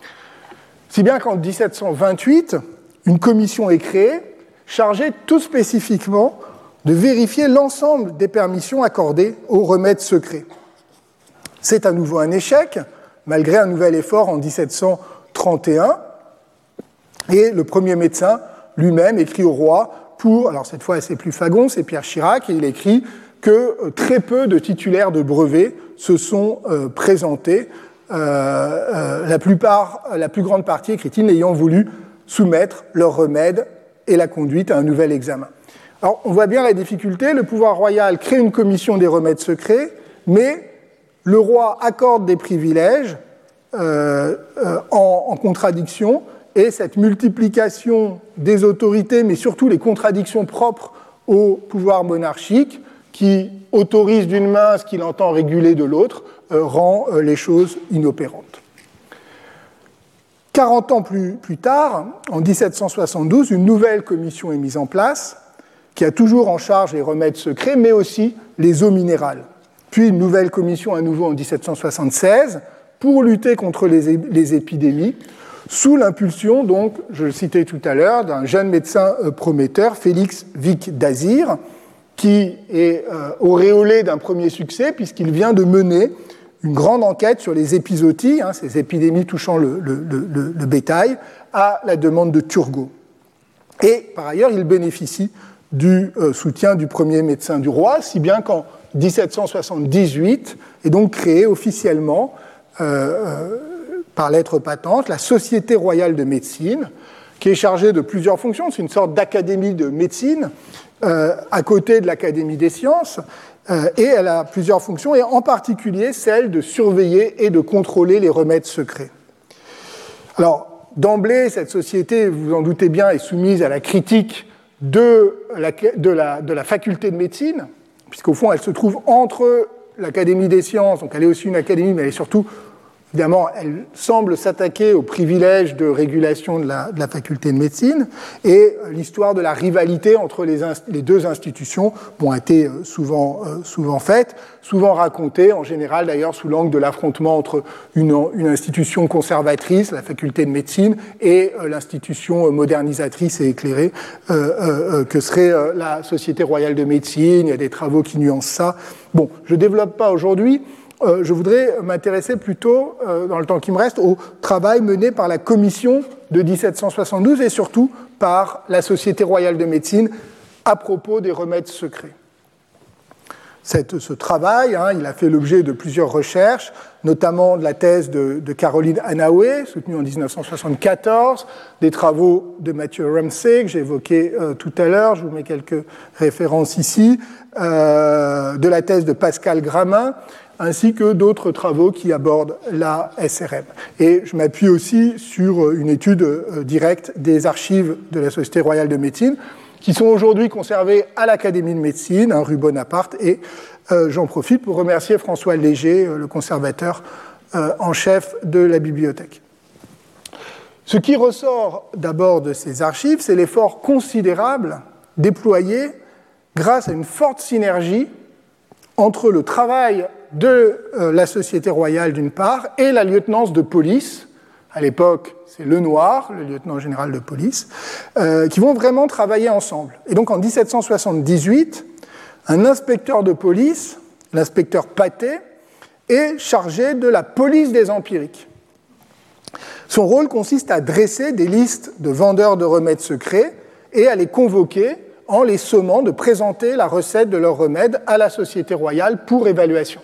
Si bien qu'en dix-sept cent vingt-huit, une commission est créée, chargée tout spécifiquement de vérifier l'ensemble des permissions accordées aux remèdes secrets. C'est à nouveau un échec, malgré un nouvel effort en dix-sept cent trente et un, et le premier médecin lui-même écrit au roi pour, alors cette fois c'est plus Fagon, c'est Pierre Chirac, et il écrit que très peu de titulaires de brevets se sont euh, présentés, euh, euh, la plupart, la plus grande partie, écrit-il, ayant voulu soumettre leur remède et la conduite à un nouvel examen. Alors on voit bien la difficulté, le pouvoir royal crée une commission des remèdes secrets, mais le roi accorde des privilèges euh, euh, en, en contradiction, et cette multiplication des autorités, mais surtout les contradictions propres au pouvoir monarchique, qui autorise d'une main ce qu'il entend réguler de l'autre, euh, rend euh, les choses inopérantes. quarante ans plus, plus tard, en dix-sept cent soixante-douze, une nouvelle commission est mise en place, qui a toujours en charge les remèdes secrets, mais aussi les eaux minérales. Puis une nouvelle commission à nouveau en dix-sept cent soixante-seize, pour lutter contre les, les épidémies, sous l'impulsion, donc, je le citais tout à l'heure, d'un jeune médecin euh, prometteur, Félix Vic d'Azir, qui est euh, auréolé d'un premier succès, puisqu'il vient de mener une grande enquête sur les épizooties, hein, ces épidémies touchant le, le, le, le bétail, à la demande de Turgot. Et par ailleurs, il bénéficie du euh, soutien du premier médecin du roi, si bien qu'en dix-sept cent soixante-dix-huit est donc créée officiellement, euh, euh, par lettre patente, la Société royale de médecine, qui est chargée de plusieurs fonctions. C'est une sorte d'académie de médecine, euh, à côté de l'Académie des sciences, euh, et elle a plusieurs fonctions, et en particulier celle de surveiller et de contrôler les remèdes secrets. Alors, d'emblée, cette société, vous vous en doutez bien, est soumise à la critique de la, de la, de la faculté de médecine, puisqu'au fond, elle se trouve entre l'Académie des sciences, donc elle est aussi une académie, mais elle est surtout, évidemment, elle semble s'attaquer aux privilèges de régulation de la, de la faculté de médecine, et l'histoire de la rivalité entre les, inst- les deux institutions bon, a été souvent, euh, souvent faite, souvent racontée, en général d'ailleurs sous l'angle de l'affrontement entre une, une institution conservatrice, la faculté de médecine, et euh, l'institution modernisatrice et éclairée euh, euh, que serait euh, la Société royale de médecine. Il y a des travaux qui nuancent ça. Bon, je ne développe pas aujourd'hui. Euh, je voudrais m'intéresser plutôt, euh, dans le temps qui me reste, au travail mené par la commission de dix-sept cent soixante-douze et surtout par la Société royale de médecine à propos des remèdes secrets. Cette, ce travail, hein, il a fait l'objet de plusieurs recherches, notamment de la thèse de, de Caroline Hanaway, soutenue en dix-neuf cent soixante-quatorze, des travaux de Matthew Ramsay, que j'ai évoqués euh, tout à l'heure, je vous mets quelques références ici, euh, de la thèse de Pascal Gramin, ainsi que d'autres travaux qui abordent la S R M. Et je m'appuie aussi sur une étude euh, directe des archives de la Société royale de médecine, qui sont aujourd'hui conservées à l'Académie de médecine, hein, rue Bonaparte, et euh, j'en profite pour remercier François Léger, euh, le conservateur euh, en chef de la bibliothèque. Ce qui ressort d'abord de ces archives, c'est l'effort considérable déployé grâce à une forte synergie entre le travail de euh, la Société royale d'une part et la lieutenance de police, à l'époque c'est Lenoir, le lieutenant général de police, euh, qui vont vraiment travailler ensemble. Et donc en dix-sept cent soixante-dix-huit, un inspecteur de police, l'inspecteur Patet, est chargé de la police des empiriques. Son rôle consiste à dresser des listes de vendeurs de remèdes secrets et à les convoquer en les sommant de présenter la recette de leur remède à la Société royale pour évaluation.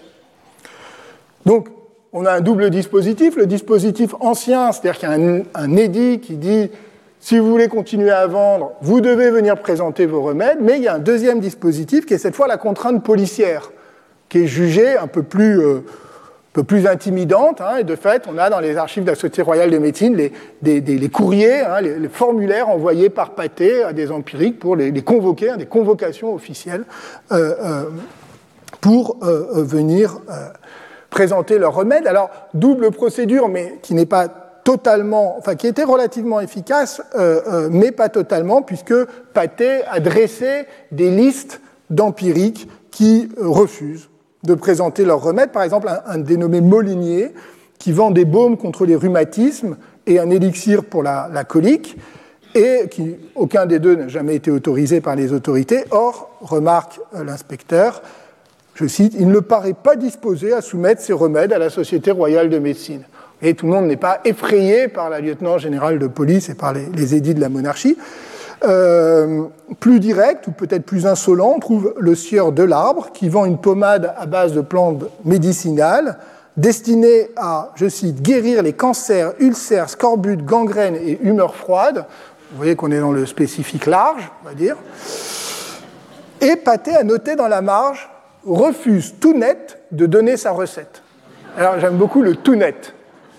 Donc, on a un double dispositif. Le dispositif ancien, c'est-à-dire qu'il y a un, un édit qui dit « si vous voulez continuer à vendre, vous devez venir présenter vos remèdes », mais il y a un deuxième dispositif qui est cette fois la contrainte policière, qui est jugée un peu plus, euh, un peu plus intimidante. Hein, et de fait, on a dans les archives de la Société royale de médecine les, des, des, les courriers, hein, les, les formulaires envoyés par Patet à des empiriques pour les, les convoquer, hein, des convocations officielles euh, euh, pour euh, venir euh, présenter leurs remèdes. Alors, double procédure, mais qui n'est pas totalement, enfin, qui était relativement efficace, euh, euh, mais pas totalement, puisque Patet a dressé des listes d'empiriques qui euh, refusent de présenter leurs remèdes. Par exemple, un, un dénommé Molinier, qui vend des baumes contre les rhumatismes et un élixir pour la, la colique, et qui, aucun des deux n'a jamais été autorisé par les autorités. Or, remarque euh, l'inspecteur, je cite, « il ne paraît pas disposé à soumettre ces remèdes à la Société royale de médecine ». Et tout le monde n'est pas effrayé par la lieutenant générale de police et par les, les édits de la monarchie. Euh, plus direct, ou peut-être plus insolent, on trouve le sieur de l'Arbre, qui vend une pommade à base de plantes médicinales, destinée à, je cite, guérir les cancers, ulcères, scorbut, gangrènes et humeurs froides. Vous voyez qu'on est dans le spécifique large, on va dire. Et Pathé a noté dans la marge, refuse tout net de donner sa recette. Alors j'aime beaucoup le tout net.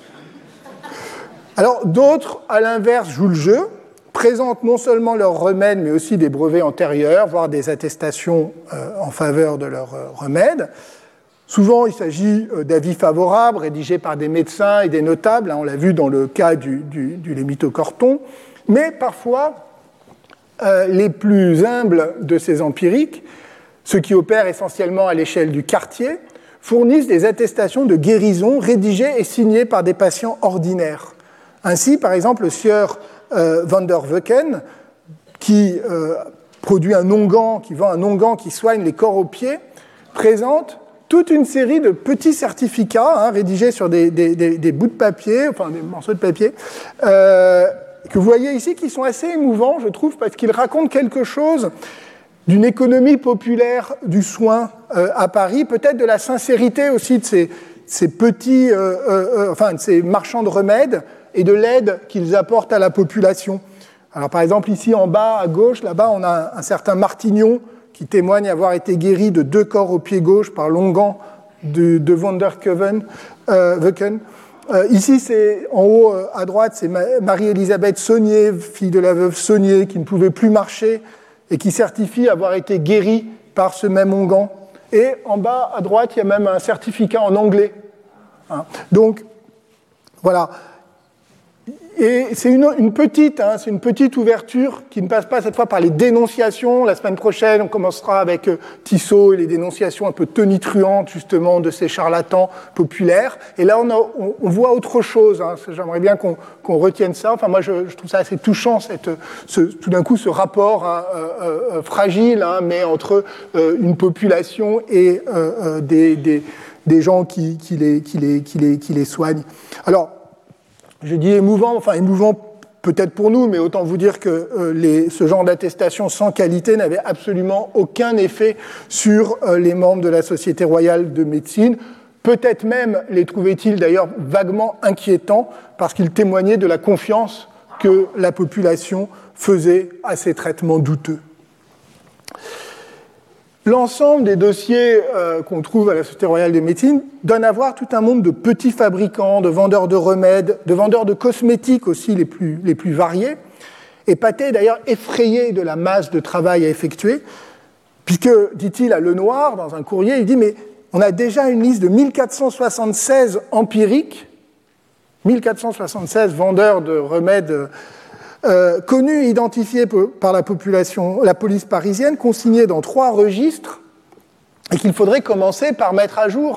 Alors d'autres, à l'inverse, jouent le jeu, présentent non seulement leurs remèdes, mais aussi des brevets antérieurs, voire des attestations euh, en faveur de leurs euh, remèdes. Souvent, il s'agit euh, d'avis favorables, rédigés par des médecins et des notables, hein, on l'a vu dans le cas du, du, du lémitocorton, mais parfois, euh, les plus humbles de ces empiriques, ceux qui opèrent essentiellement à l'échelle du quartier, fournissent des attestations de guérison rédigées et signées par des patients ordinaires. Ainsi, par exemple, le sieur euh, van der Weken, qui euh, produit un onguent, qui vend un onguent qui soigne les corps aux pieds, présente toute une série de petits certificats hein, rédigés sur des, des, des, des bouts de papier, enfin des morceaux de papier, euh, que vous voyez ici, qui sont assez émouvants, je trouve, parce qu'ils racontent quelque chose d'une économie populaire du soin euh, à Paris, peut-être de la sincérité aussi de ces, ces petits, euh, euh, enfin de ces marchands de remèdes et de l'aide qu'ils apportent à la population. Alors par exemple ici en bas à gauche, là-bas on a un certain Martignon qui témoigne avoir été guéri de deux corps au pied gauche par l'onguent de, de Van der Weken. Euh, euh, ici c'est en haut euh, à droite, c'est Marie-Élisabeth Saunier, fille de la veuve Saunier, qui ne pouvait plus marcher et qui certifie avoir été guérie par ce même onguent. Et en bas à droite, il y a même un certificat en anglais. Hein. Donc voilà. Et c'est une, une, petite, hein, c'est une petite ouverture qui ne passe pas cette fois par les dénonciations. La semaine prochaine, on commencera avec euh, Tissot et les dénonciations un peu tonitruantes, justement, de ces charlatans populaires. Et là, on, a, on, on voit autre chose. Hein. J'aimerais bien qu'on, qu'on retienne ça. Enfin, moi, je, je trouve ça assez touchant, cette, ce, tout d'un coup, ce rapport hein, euh, euh, fragile, hein, mais entre euh, une population et euh, euh, des, des, des gens qui, qui, les, qui, les, qui, les, qui les soignent. Alors, je dis émouvant, enfin émouvant peut-être pour nous, mais autant vous dire que euh, les, ce genre d'attestation sans qualité n'avait absolument aucun effet sur euh, les membres de la Société royale de médecine. Peut-être même les trouvait-il d'ailleurs vaguement inquiétants parce qu'ils témoignaient de la confiance que la population faisait à ces traitements douteux. L'ensemble des dossiers euh, qu'on trouve à la Société royale de médecine donne à voir tout un monde de petits fabricants, de vendeurs de remèdes, de vendeurs de cosmétiques aussi les plus, les plus variés. Et Pathé est d'ailleurs effrayé de la masse de travail à effectuer, puisque, dit-il à Lenoir dans un courrier, il dit « Mais on a déjà une liste de mille quatre cent soixante-seize empiriques, mille quatre cent soixante-seize vendeurs de remèdes Euh, connus et identifiés par la population, la police parisienne, consignés dans trois registres, et qu'il faudrait commencer par mettre à jour.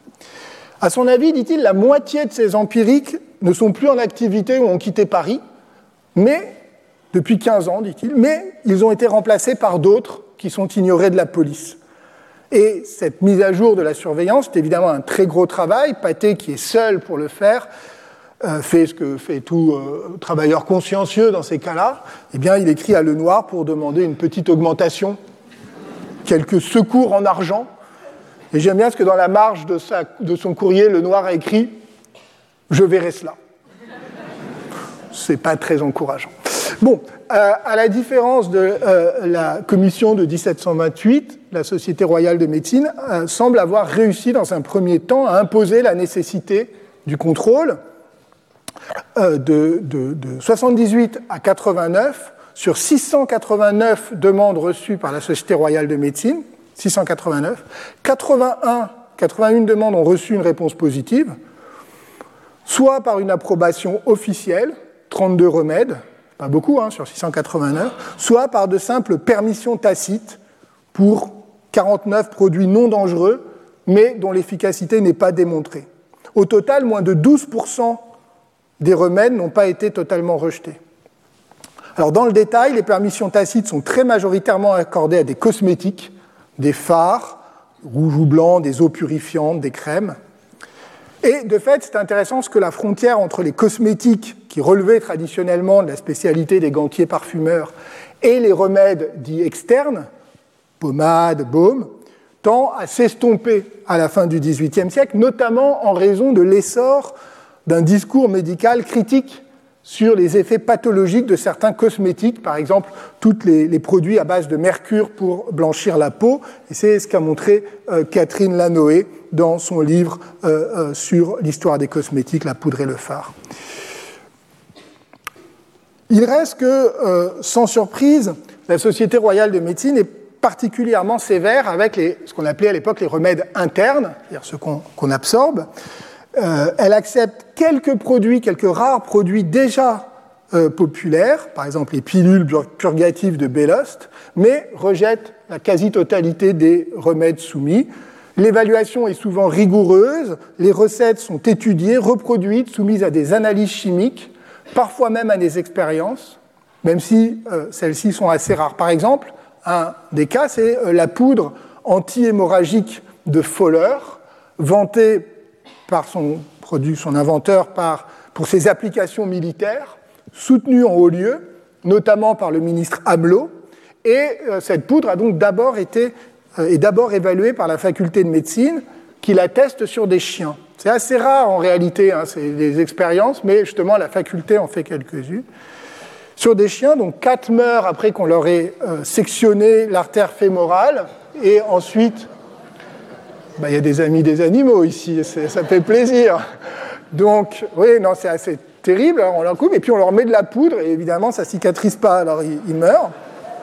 À son avis, dit-il, la moitié de ces empiriques ne sont plus en activité ou ont quitté Paris, mais, depuis quinze ans, dit-il, mais ils ont été remplacés par d'autres qui sont ignorés de la police. Et cette mise à jour de la surveillance, c'est évidemment un très gros travail. Pathé, qui est seul pour le faire, Euh, fait ce que fait tout euh, travailleur consciencieux dans ces cas-là, eh bien, il écrit à Lenoir pour demander une petite augmentation, quelques secours en argent. Et j'aime bien ce que dans la marge de, sa, de son courrier, Lenoir a écrit « Je verrai cela ». C'est pas très encourageant. Bon, euh, à la différence de euh, la commission de dix-sept cent vingt-huit, la Société royale de médecine euh, semble avoir réussi dans un premier temps à imposer la nécessité du contrôle. Euh, de, de, de soixante-dix-huit à quatre-vingt-neuf, sur six cent quatre-vingt-neuf demandes reçues par la Société royale de médecine, six cent quatre-vingt-neuf, quatre-vingt-un, quatre-vingt-une demandes ont reçu une réponse positive, soit par une approbation officielle, trente-deux remèdes, pas beaucoup hein, sur six cent quatre-vingt-neuf, soit par de simples permissions tacites pour quarante-neuf produits non dangereux, mais dont l'efficacité n'est pas démontrée. Au total, moins de douze pour cent des remèdes n'ont pas été totalement rejetés. Alors, dans le détail, les permissions tacites sont très majoritairement accordées à des cosmétiques, des fards, rouges ou blancs, des eaux purifiantes, des crèmes. Et de fait, c'est intéressant parce que la frontière entre les cosmétiques, qui relevaient traditionnellement de la spécialité des gantiers parfumeurs, et les remèdes dits externes, pommades, baumes, tend à s'estomper à la fin du dix-huitième siècle, notamment en raison de l'essor d'un discours médical critique sur les effets pathologiques de certains cosmétiques, par exemple tous les, les produits à base de mercure pour blanchir la peau, et c'est ce qu'a montré euh, Catherine Lanoé dans son livre euh, euh, sur l'histoire des cosmétiques, La poudre et le fard. Il reste que, euh, sans surprise, la Société royale de médecine est particulièrement sévère avec les, ce qu'on appelait à l'époque les remèdes internes, c'est-à-dire ceux qu'on, qu'on absorbe. Euh, elle accepte quelques produits, quelques rares produits déjà euh, populaires, par exemple les pilules purgatives de Bellost, mais rejette la quasi-totalité des remèdes soumis. L'évaluation est souvent rigoureuse, les recettes sont étudiées, reproduites, soumises à des analyses chimiques, parfois même à des expériences, même si euh, celles-ci sont assez rares. Par exemple, un des cas, c'est euh, la poudre anti-hémorragique de Fowler, vantée par son produit, son inventeur, par, pour ses applications militaires, soutenue en haut lieu, notamment par le ministre Amelot, et euh, cette poudre a donc d'abord été euh, est d'abord évaluée par la faculté de médecine, qui la teste sur des chiens. C'est assez rare en réalité, hein, c'est des expériences, mais justement la faculté en fait quelques-unes. Sur des chiens, donc quatre meurent après qu'on leur ait euh, sectionné l'artère fémorale, et ensuite... Ben, il y a des amis des animaux ici, ça fait plaisir. Donc, oui, non, c'est assez terrible, alors on leur coupe, et puis on leur met de la poudre, et évidemment, ça ne cicatrise pas, alors ils, ils meurent.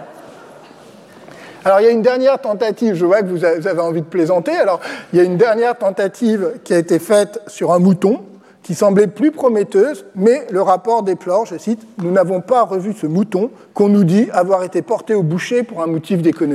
Alors, il y a une dernière tentative, je vois que vous avez envie de plaisanter, alors il y a une dernière tentative qui a été faite sur un mouton, qui semblait plus prometteuse, mais le rapport déplore, je cite, « Nous n'avons pas revu ce mouton qu'on nous dit avoir été porté au boucher pour un motif d'économie. »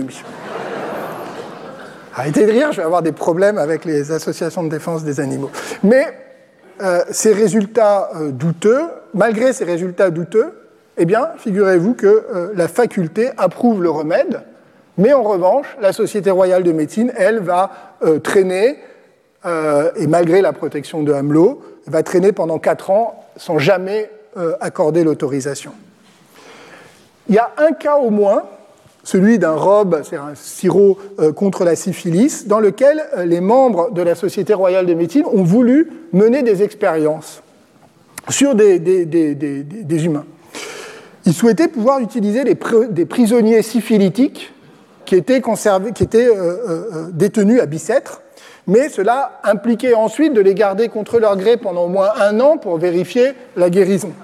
Arrêtez de rire, je vais avoir des problèmes avec les associations de défense des animaux. Mais euh, ces résultats euh, douteux, malgré ces résultats douteux, eh bien, figurez-vous que euh, la faculté approuve le remède, mais en revanche, la Société royale de médecine, elle, va euh, traîner, euh, et malgré la protection de Amelot, va traîner pendant quatre ans sans jamais euh, accorder l'autorisation. Il y a un cas au moins, celui d'un robe, c'est un sirop euh, contre la syphilis, dans lequel euh, les membres de la Société royale de médecine ont voulu mener des expériences sur des, des, des, des, des humains. Ils souhaitaient pouvoir utiliser des, pr- des prisonniers syphilitiques qui étaient, conservés, qui étaient euh, euh, détenus à Bicêtre, mais cela impliquait ensuite de les garder contre leur gré pendant au moins un an pour vérifier la guérison.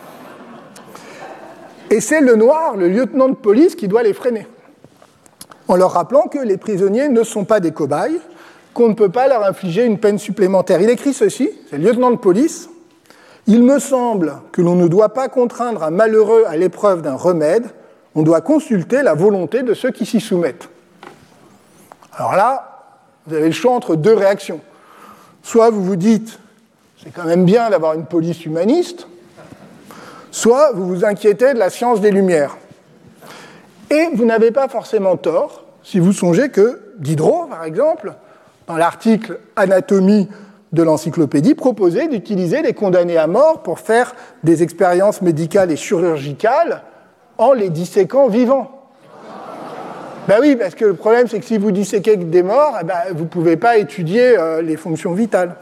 Et c'est le noir, le lieutenant de police, qui doit les freiner, en leur rappelant que les prisonniers ne sont pas des cobayes, qu'on ne peut pas leur infliger une peine supplémentaire. Il écrit ceci, c'est le lieutenant de police, « Il me semble que l'on ne doit pas contraindre un malheureux à l'épreuve d'un remède, on doit consulter la volonté de ceux qui s'y soumettent. » Alors là, vous avez le choix entre deux réactions. Soit vous vous dites, c'est quand même bien d'avoir une police humaniste, soit vous vous inquiétez de la science des Lumières. Et vous n'avez pas forcément tort si vous songez que Diderot, par exemple, dans l'article « Anatomie » de l'encyclopédie, proposait d'utiliser les condamnés à mort pour faire des expériences médicales et chirurgicales en les disséquant vivants. Ben oui, parce que le problème, c'est que si vous disséquez des morts, eh ben, vous ne pouvez pas étudier euh, les fonctions vitales.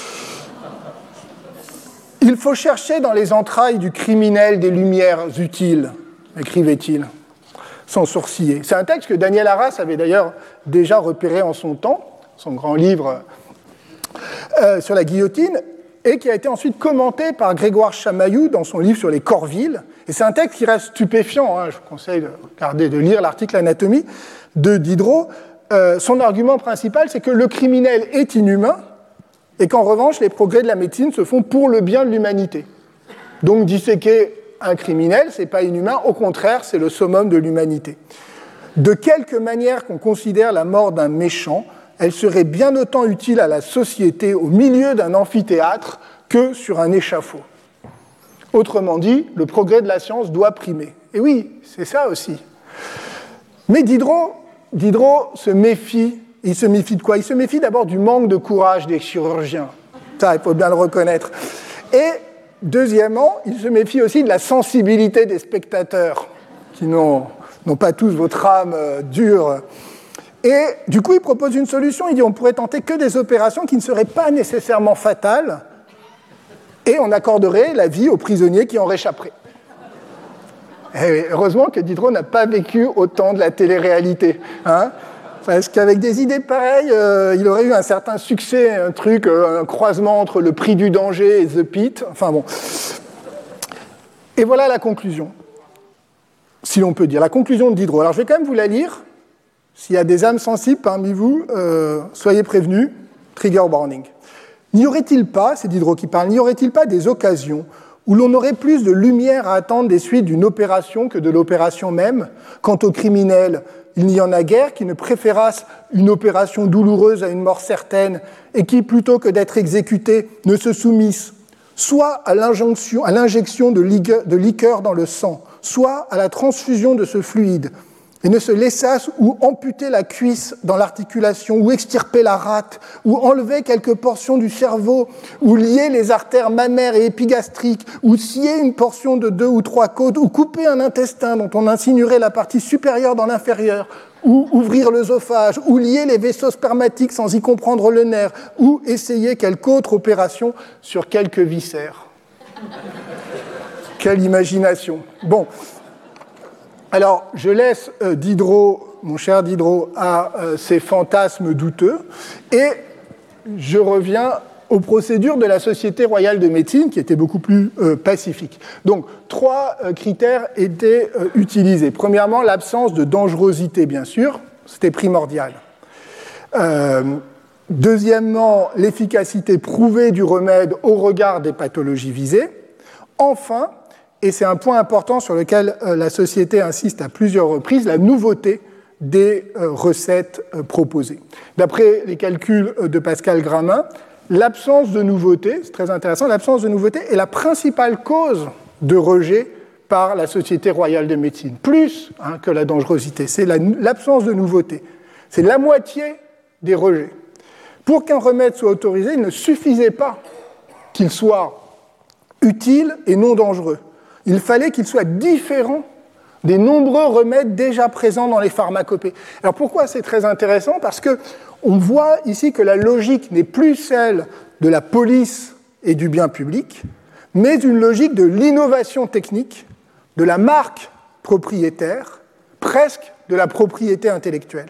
Il faut chercher dans les entrailles du criminel des lumières utiles, écrivait-il, sans sourciller. C'est un texte que Daniel Arras avait d'ailleurs déjà repéré en son temps, son grand livre euh, sur la guillotine, et qui a été ensuite commenté par Grégoire Chamaillou dans son livre sur les Corvilles. Et c'est un texte qui reste stupéfiant, hein, je vous conseille de, regarder, de lire l'article Anatomie de Diderot. Euh, son argument principal, c'est que le criminel est inhumain, et qu'en revanche, les progrès de la médecine se font pour le bien de l'humanité. Donc disséquer un criminel, ce n'est pas inhumain, au contraire, c'est le summum de l'humanité. De quelque manière qu'on considère la mort d'un méchant, elle serait bien autant utile à la société au milieu d'un amphithéâtre que sur un échafaud. Autrement dit, le progrès de la science doit primer. Et oui, c'est ça aussi. Mais Diderot, Diderot se méfie. Il se méfie de quoi? Il se méfie d'abord du manque de courage des chirurgiens. Ça, il faut bien le reconnaître. Et deuxièmement, il se méfie aussi de la sensibilité des spectateurs, qui n'ont, n'ont pas tous votre âme euh, dure. Et du coup, il propose une solution. Il dit on pourrait tenter que des opérations qui ne seraient pas nécessairement fatales, et on accorderait la vie aux prisonniers qui en réchapperaient. Et heureusement que Diderot n'a pas vécu autant de la télé-réalité, hein, parce qu'avec des idées pareilles, euh, il aurait eu un certain succès, un truc, euh, un croisement entre le prix du danger et The Pit. Enfin bon. Et voilà la conclusion, si l'on peut dire. La conclusion de Diderot. Alors je vais quand même vous la lire. S'il y a des âmes sensibles parmi vous, euh, soyez prévenus. Trigger warning. N'y aurait-il pas, c'est Diderot qui parle, n'y aurait-il pas des occasions où l'on aurait plus de lumière à attendre des suites d'une opération que de l'opération même? Quant aux criminels, il n'y en a guère qui ne préférassent une opération douloureuse à une mort certaine et qui, plutôt que d'être exécutés, ne se soumissent soit à l'injonction, à l'injection de liqueur, de liqueur dans le sang, soit à la transfusion de ce fluide, et ne se laissassent ou amputer la cuisse dans l'articulation, ou extirper la rate, ou enlever quelques portions du cerveau, ou lier les artères mammaires et épigastriques, ou scier une portion de deux ou trois côtes, ou couper un intestin dont on insinuerait la partie supérieure dans l'inférieur, ou ouvrir l'œsophage, ou lier les vaisseaux spermatiques sans y comprendre le nerf, ou essayer quelque autre opération sur quelques viscères. Quelle imagination. Bon. Alors, je laisse euh, Diderot, mon cher Diderot, à euh, ses fantasmes douteux, et je reviens aux procédures de la Société royale de médecine, qui étaient beaucoup plus euh, pacifiques. Donc, trois euh, critères étaient euh, utilisés. Premièrement, l'absence de dangerosité, bien sûr, c'était primordial. Euh, deuxièmement, l'efficacité prouvée du remède au regard des pathologies visées. Enfin, et c'est un point important sur lequel euh, la société insiste à plusieurs reprises, la nouveauté des euh, recettes euh, proposées. D'après les calculs de Pascal Gramin, l'absence de nouveauté, c'est très intéressant, l'absence de nouveauté est la principale cause de rejet par la Société royale de médecine, plus hein, que la dangerosité, c'est la, l'absence de nouveauté. C'est la moitié des rejets. Pour qu'un remède soit autorisé, il ne suffisait pas qu'il soit utile et non dangereux. Il fallait qu'il soit différent des nombreux remèdes déjà présents dans les pharmacopées. Alors pourquoi c'est très intéressant? Parce qu'on voit ici que la logique n'est plus celle de la police et du bien public, mais une logique de l'innovation technique, de la marque propriétaire, presque de la propriété intellectuelle.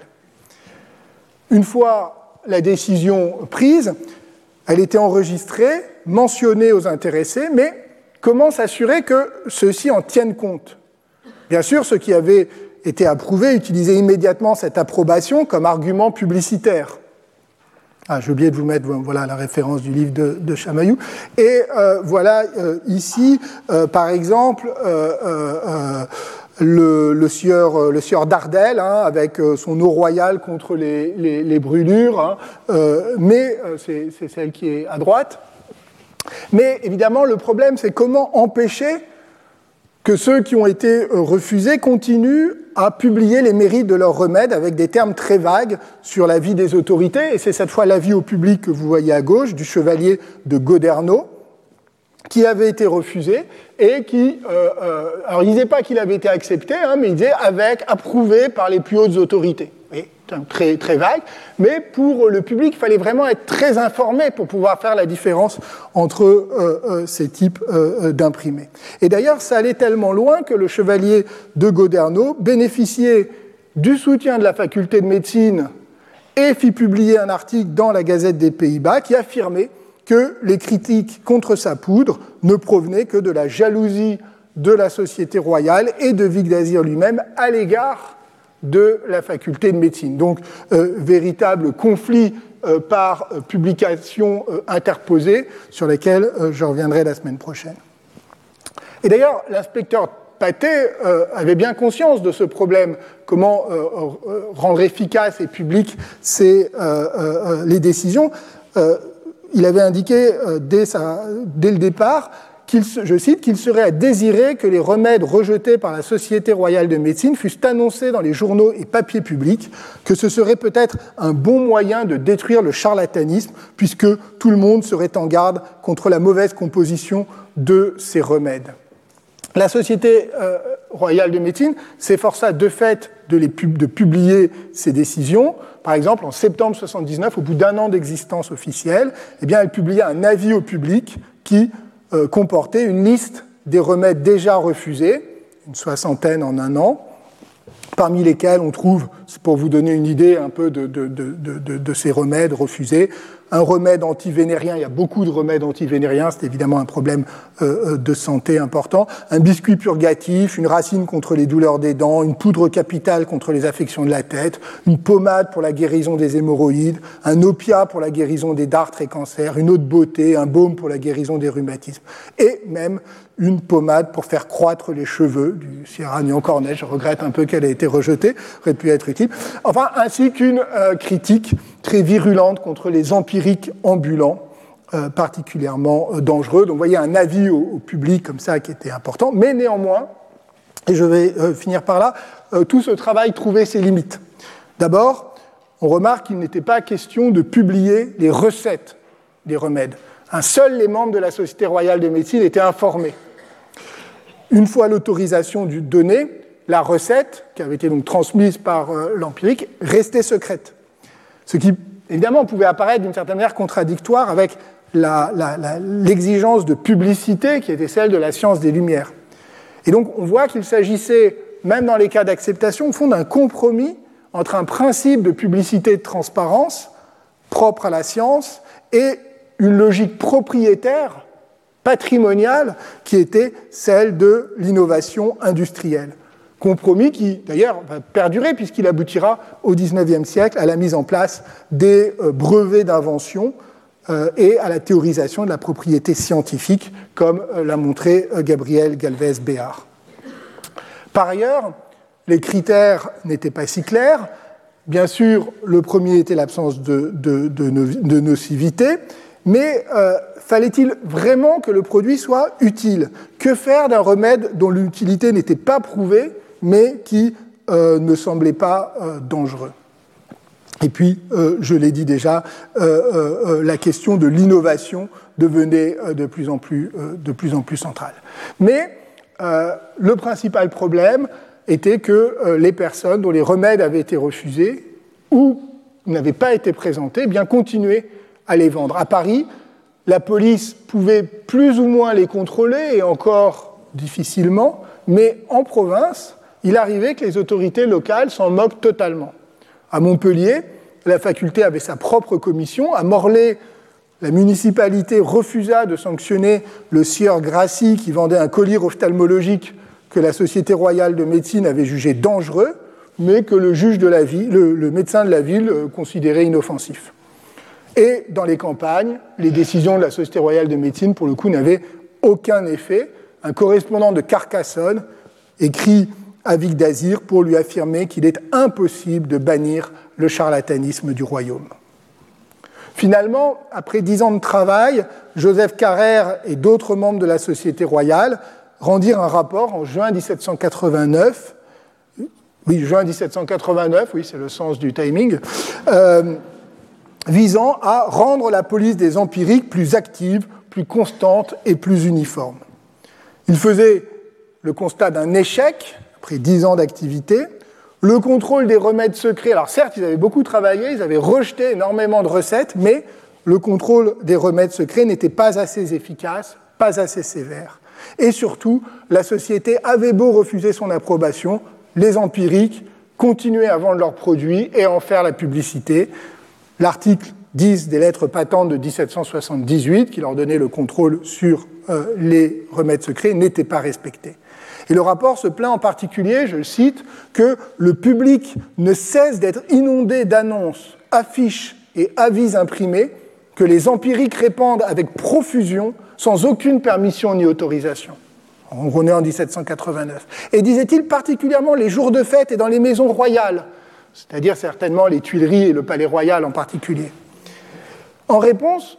Une fois la décision prise, elle était enregistrée, mentionnée aux intéressés, mais comment s'assurer que ceux-ci en tiennent compte? Bien sûr, ceux qui avaient été approuvés utilisaient immédiatement cette approbation comme argument publicitaire. Ah, j'ai oublié de vous mettre voilà, la référence du livre de, de Chamaillou. Et euh, voilà euh, ici, euh, par exemple, euh, euh, le, le, sieur, le sieur d'Ardel, hein, avec son eau royale contre les, les, les brûlures, hein, euh, mais euh, c'est, c'est celle qui est à droite. Mais évidemment, le problème, c'est comment empêcher que ceux qui ont été refusés continuent à publier les mérites de leurs remèdes avec des termes très vagues sur la vie des autorités. Et c'est cette fois l'avis au public que vous voyez à gauche, du chevalier de Goderno, qui avait été refusé et qui... Euh, euh, alors, il ne disait pas qu'il avait été accepté, hein, mais il disait avec, approuvé par les plus hautes autorités. Oui, très, très vague, mais pour le public, il fallait vraiment être très informé pour pouvoir faire la différence entre euh, euh, ces types euh, d'imprimés. Et d'ailleurs, ça allait tellement loin que le chevalier de Goderno bénéficiait du soutien de la faculté de médecine et fit publier un article dans la Gazette des Pays-Bas qui affirmait que les critiques contre sa poudre ne provenaient que de la jalousie de la Société royale et de Vicq d'Azyr lui-même à l'égard de la faculté de médecine. Donc, euh, véritable conflit euh, par euh, publication euh, interposée, sur lesquels euh, je reviendrai la semaine prochaine. Et d'ailleurs, l'inspecteur Patet euh, avait bien conscience de ce problème, comment euh, euh, rendre efficaces et publiques ces, euh, euh, les décisions. Euh, il avait indiqué euh, dès, sa, dès le départ qu'il, je cite, qu'il serait à désirer que les remèdes rejetés par la Société royale de médecine fussent annoncés dans les journaux et papiers publics, que ce serait peut-être un bon moyen de détruire le charlatanisme, puisque tout le monde serait en garde contre la mauvaise composition de ces remèdes. La Société euh, royale de médecine s'efforça de fait de, les pub- de publier ces décisions. Par exemple, en septembre soixante-dix-neuf, au bout d'un an d'existence officielle, eh bien, elle publia un avis au public qui euh, comportait une liste des remèdes déjà refusés, une soixantaine en un an, parmi lesquels on trouve, pour vous donner une idée un peu de, de, de, de, de ces remèdes refusés, un remède antivénérien, il y a beaucoup de remèdes antivénériens, c'est évidemment un problème euh, de santé important, un biscuit purgatif, une racine contre les douleurs des dents, une poudre capitale contre les affections de la tête, une pommade pour la guérison des hémorroïdes, un opiat pour la guérison des dartres et cancers, une eau de beauté, un baume pour la guérison des rhumatismes, et même une pommade pour faire croître les cheveux du Sierra Nion-Cornet. Je regrette un peu qu'elle ait été rejetée, aurait pu être utile. Enfin, ainsi qu'une euh, critique très virulente contre les empiriques ambulants, euh, particulièrement euh, dangereux. Donc, vous voyez, un avis au, au public comme ça qui était important. Mais néanmoins, et je vais euh, finir par là, euh, tout ce travail trouvait ses limites. D'abord, on remarque qu'il n'était pas question de publier les recettes des remèdes. Un seul les membres de la Société royale de médecine étaient informés. Une fois l'autorisation donnée, la recette, qui avait été donc transmise par euh, l'empirique, restait secrète. Ce qui, évidemment, pouvait apparaître d'une certaine manière contradictoire avec la, la, la, l'exigence de publicité qui était celle de la science des Lumières. Et donc, on voit qu'il s'agissait, même dans les cas d'acceptation, au fond d'un compromis entre un principe de publicité et de transparence propre à la science et une logique propriétaire, patrimoniale, qui était celle de l'innovation industrielle. Compromis qui, d'ailleurs, va perdurer puisqu'il aboutira au dix-neuvième siècle à la mise en place des euh, brevets d'invention euh, et à la théorisation de la propriété scientifique, comme euh, l'a montré euh, Gabriel Galvez Béard. Par ailleurs, les critères n'étaient pas si clairs. Bien sûr, le premier était l'absence de, de, de, de nocivité, mais euh, fallait-il vraiment que le produit soit utile ? Que faire d'un remède dont l'utilité n'était pas prouvée, mais qui euh, ne semblait pas euh, dangereux ? Et puis, euh, je l'ai dit déjà, euh, euh, la question de l'innovation devenait euh, de plus en plus, euh, de plus en plus centrale. Mais euh, le principal problème était que euh, les personnes dont les remèdes avaient été refusés ou n'avaient pas été présentés, eh bien continuaient à les vendre. À Paris, la police pouvait plus ou moins les contrôler, et encore difficilement, mais en province, il arrivait que les autorités locales s'en moquent totalement. À Montpellier, la faculté avait sa propre commission. À Morlaix, la municipalité refusa de sanctionner le sieur Grassi qui vendait un collier ophtalmologique que la Société royale de médecine avait jugé dangereux, mais que le juge de la ville, le, le médecin de la ville considérait inoffensif. Et dans les campagnes, les décisions de la Société royale de médecine, pour le coup, n'avaient aucun effet. Un correspondant de Carcassonne écrit à Vic d'Azir pour lui affirmer qu'il est impossible de bannir le charlatanisme du royaume. Finalement, après dix ans de travail, Joseph Carrère et d'autres membres de la Société royale rendirent un rapport en juin dix-sept cent quatre-vingt-neuf. Oui, juin dix-sept cent quatre-vingt-neuf, oui, c'est le sens du timing. Euh, visant à rendre la police des empiriques plus active, plus constante et plus uniforme. Il faisait le constat d'un échec, après dix ans d'activité, le contrôle des remèdes secrets. Alors certes, ils avaient beaucoup travaillé, ils avaient rejeté énormément de recettes, mais le contrôle des remèdes secrets n'était pas assez efficace, pas assez sévère. Et surtout, la société avait beau refuser son approbation, les empiriques continuaient à vendre leurs produits et à en faire la publicité. L'article dix des lettres patentes de dix-sept cent soixante-dix-huit, qui leur donnait le contrôle sur euh, les remèdes secrets, n'était pas respecté. Et le rapport se plaint en particulier, je le cite, que le public ne cesse d'être inondé d'annonces, affiches et avis imprimés que les empiriques répandent avec profusion, sans aucune permission ni autorisation. On est en dix-sept cent quatre-vingt-neuf. Et disait-il particulièrement les jours de fête et dans les maisons royales, c'est-à-dire certainement les Tuileries et le Palais Royal en particulier. En réponse,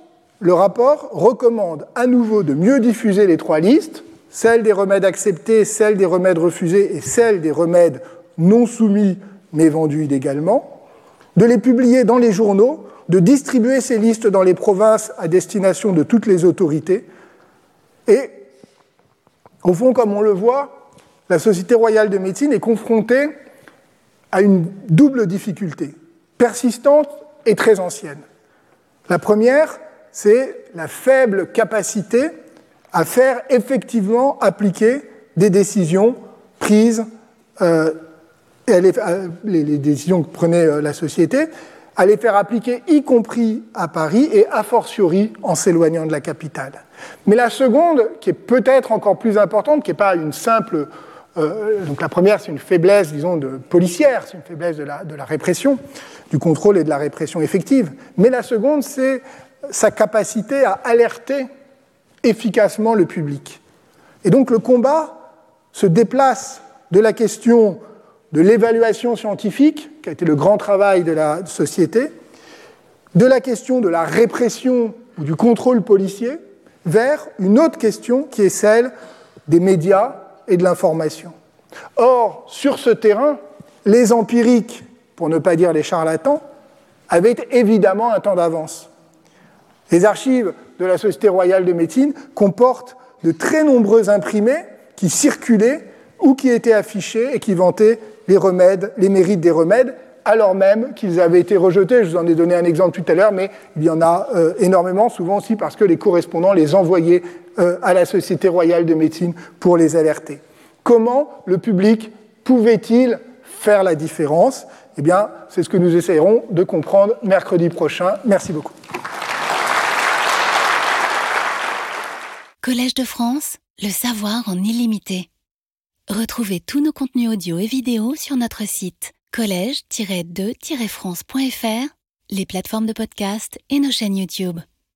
le rapport recommande à nouveau de mieux diffuser les trois listes, celle des remèdes acceptés, celle des remèdes refusés et celle des remèdes non soumis mais vendus illégalement, de les publier dans les journaux, de distribuer ces listes dans les provinces à destination de toutes les autorités. Et, au fond, comme on le voit, la Société royale de médecine est confrontée à une double difficulté, persistante et très ancienne. La première, c'est la faible capacité à faire effectivement appliquer des décisions prises, euh, et les, les, les décisions que prenait euh, la société, à les faire appliquer, y compris à Paris et a fortiori en s'éloignant de la capitale. Mais la seconde, qui est peut-être encore plus importante, qui n'est pas une simple... Euh, donc la première, c'est une faiblesse, disons, de policière, c'est une faiblesse de la, de la répression, du contrôle et de la répression effective. Mais la seconde, c'est sa capacité à alerter efficacement le public. Et donc le combat se déplace de la question de l'évaluation scientifique, qui a été le grand travail de la société, de la question de la répression ou du contrôle policier, vers une autre question qui est celle des médias et de l'information. Or, sur ce terrain, les empiriques, pour ne pas dire les charlatans, avaient évidemment un temps d'avance. Les archives de la Société royale de médecine comportent de très nombreux imprimés qui circulaient ou qui étaient affichés et qui vantaient les remèdes, les mérites des remèdes, alors même qu'ils avaient été rejetés. Je vous en ai donné un exemple tout à l'heure, mais il y en a euh, énormément, souvent aussi parce que les correspondants les envoyaient euh, à la Société royale de médecine pour les alerter. Comment le public pouvait-il faire la différence ? Eh bien, c'est ce que nous essayerons de comprendre mercredi prochain. Merci beaucoup. Collège de France, le savoir en illimité. Retrouvez tous nos contenus audio et vidéo sur notre site collège tiret de tiret france point f r, les plateformes de podcast et nos chaînes YouTube.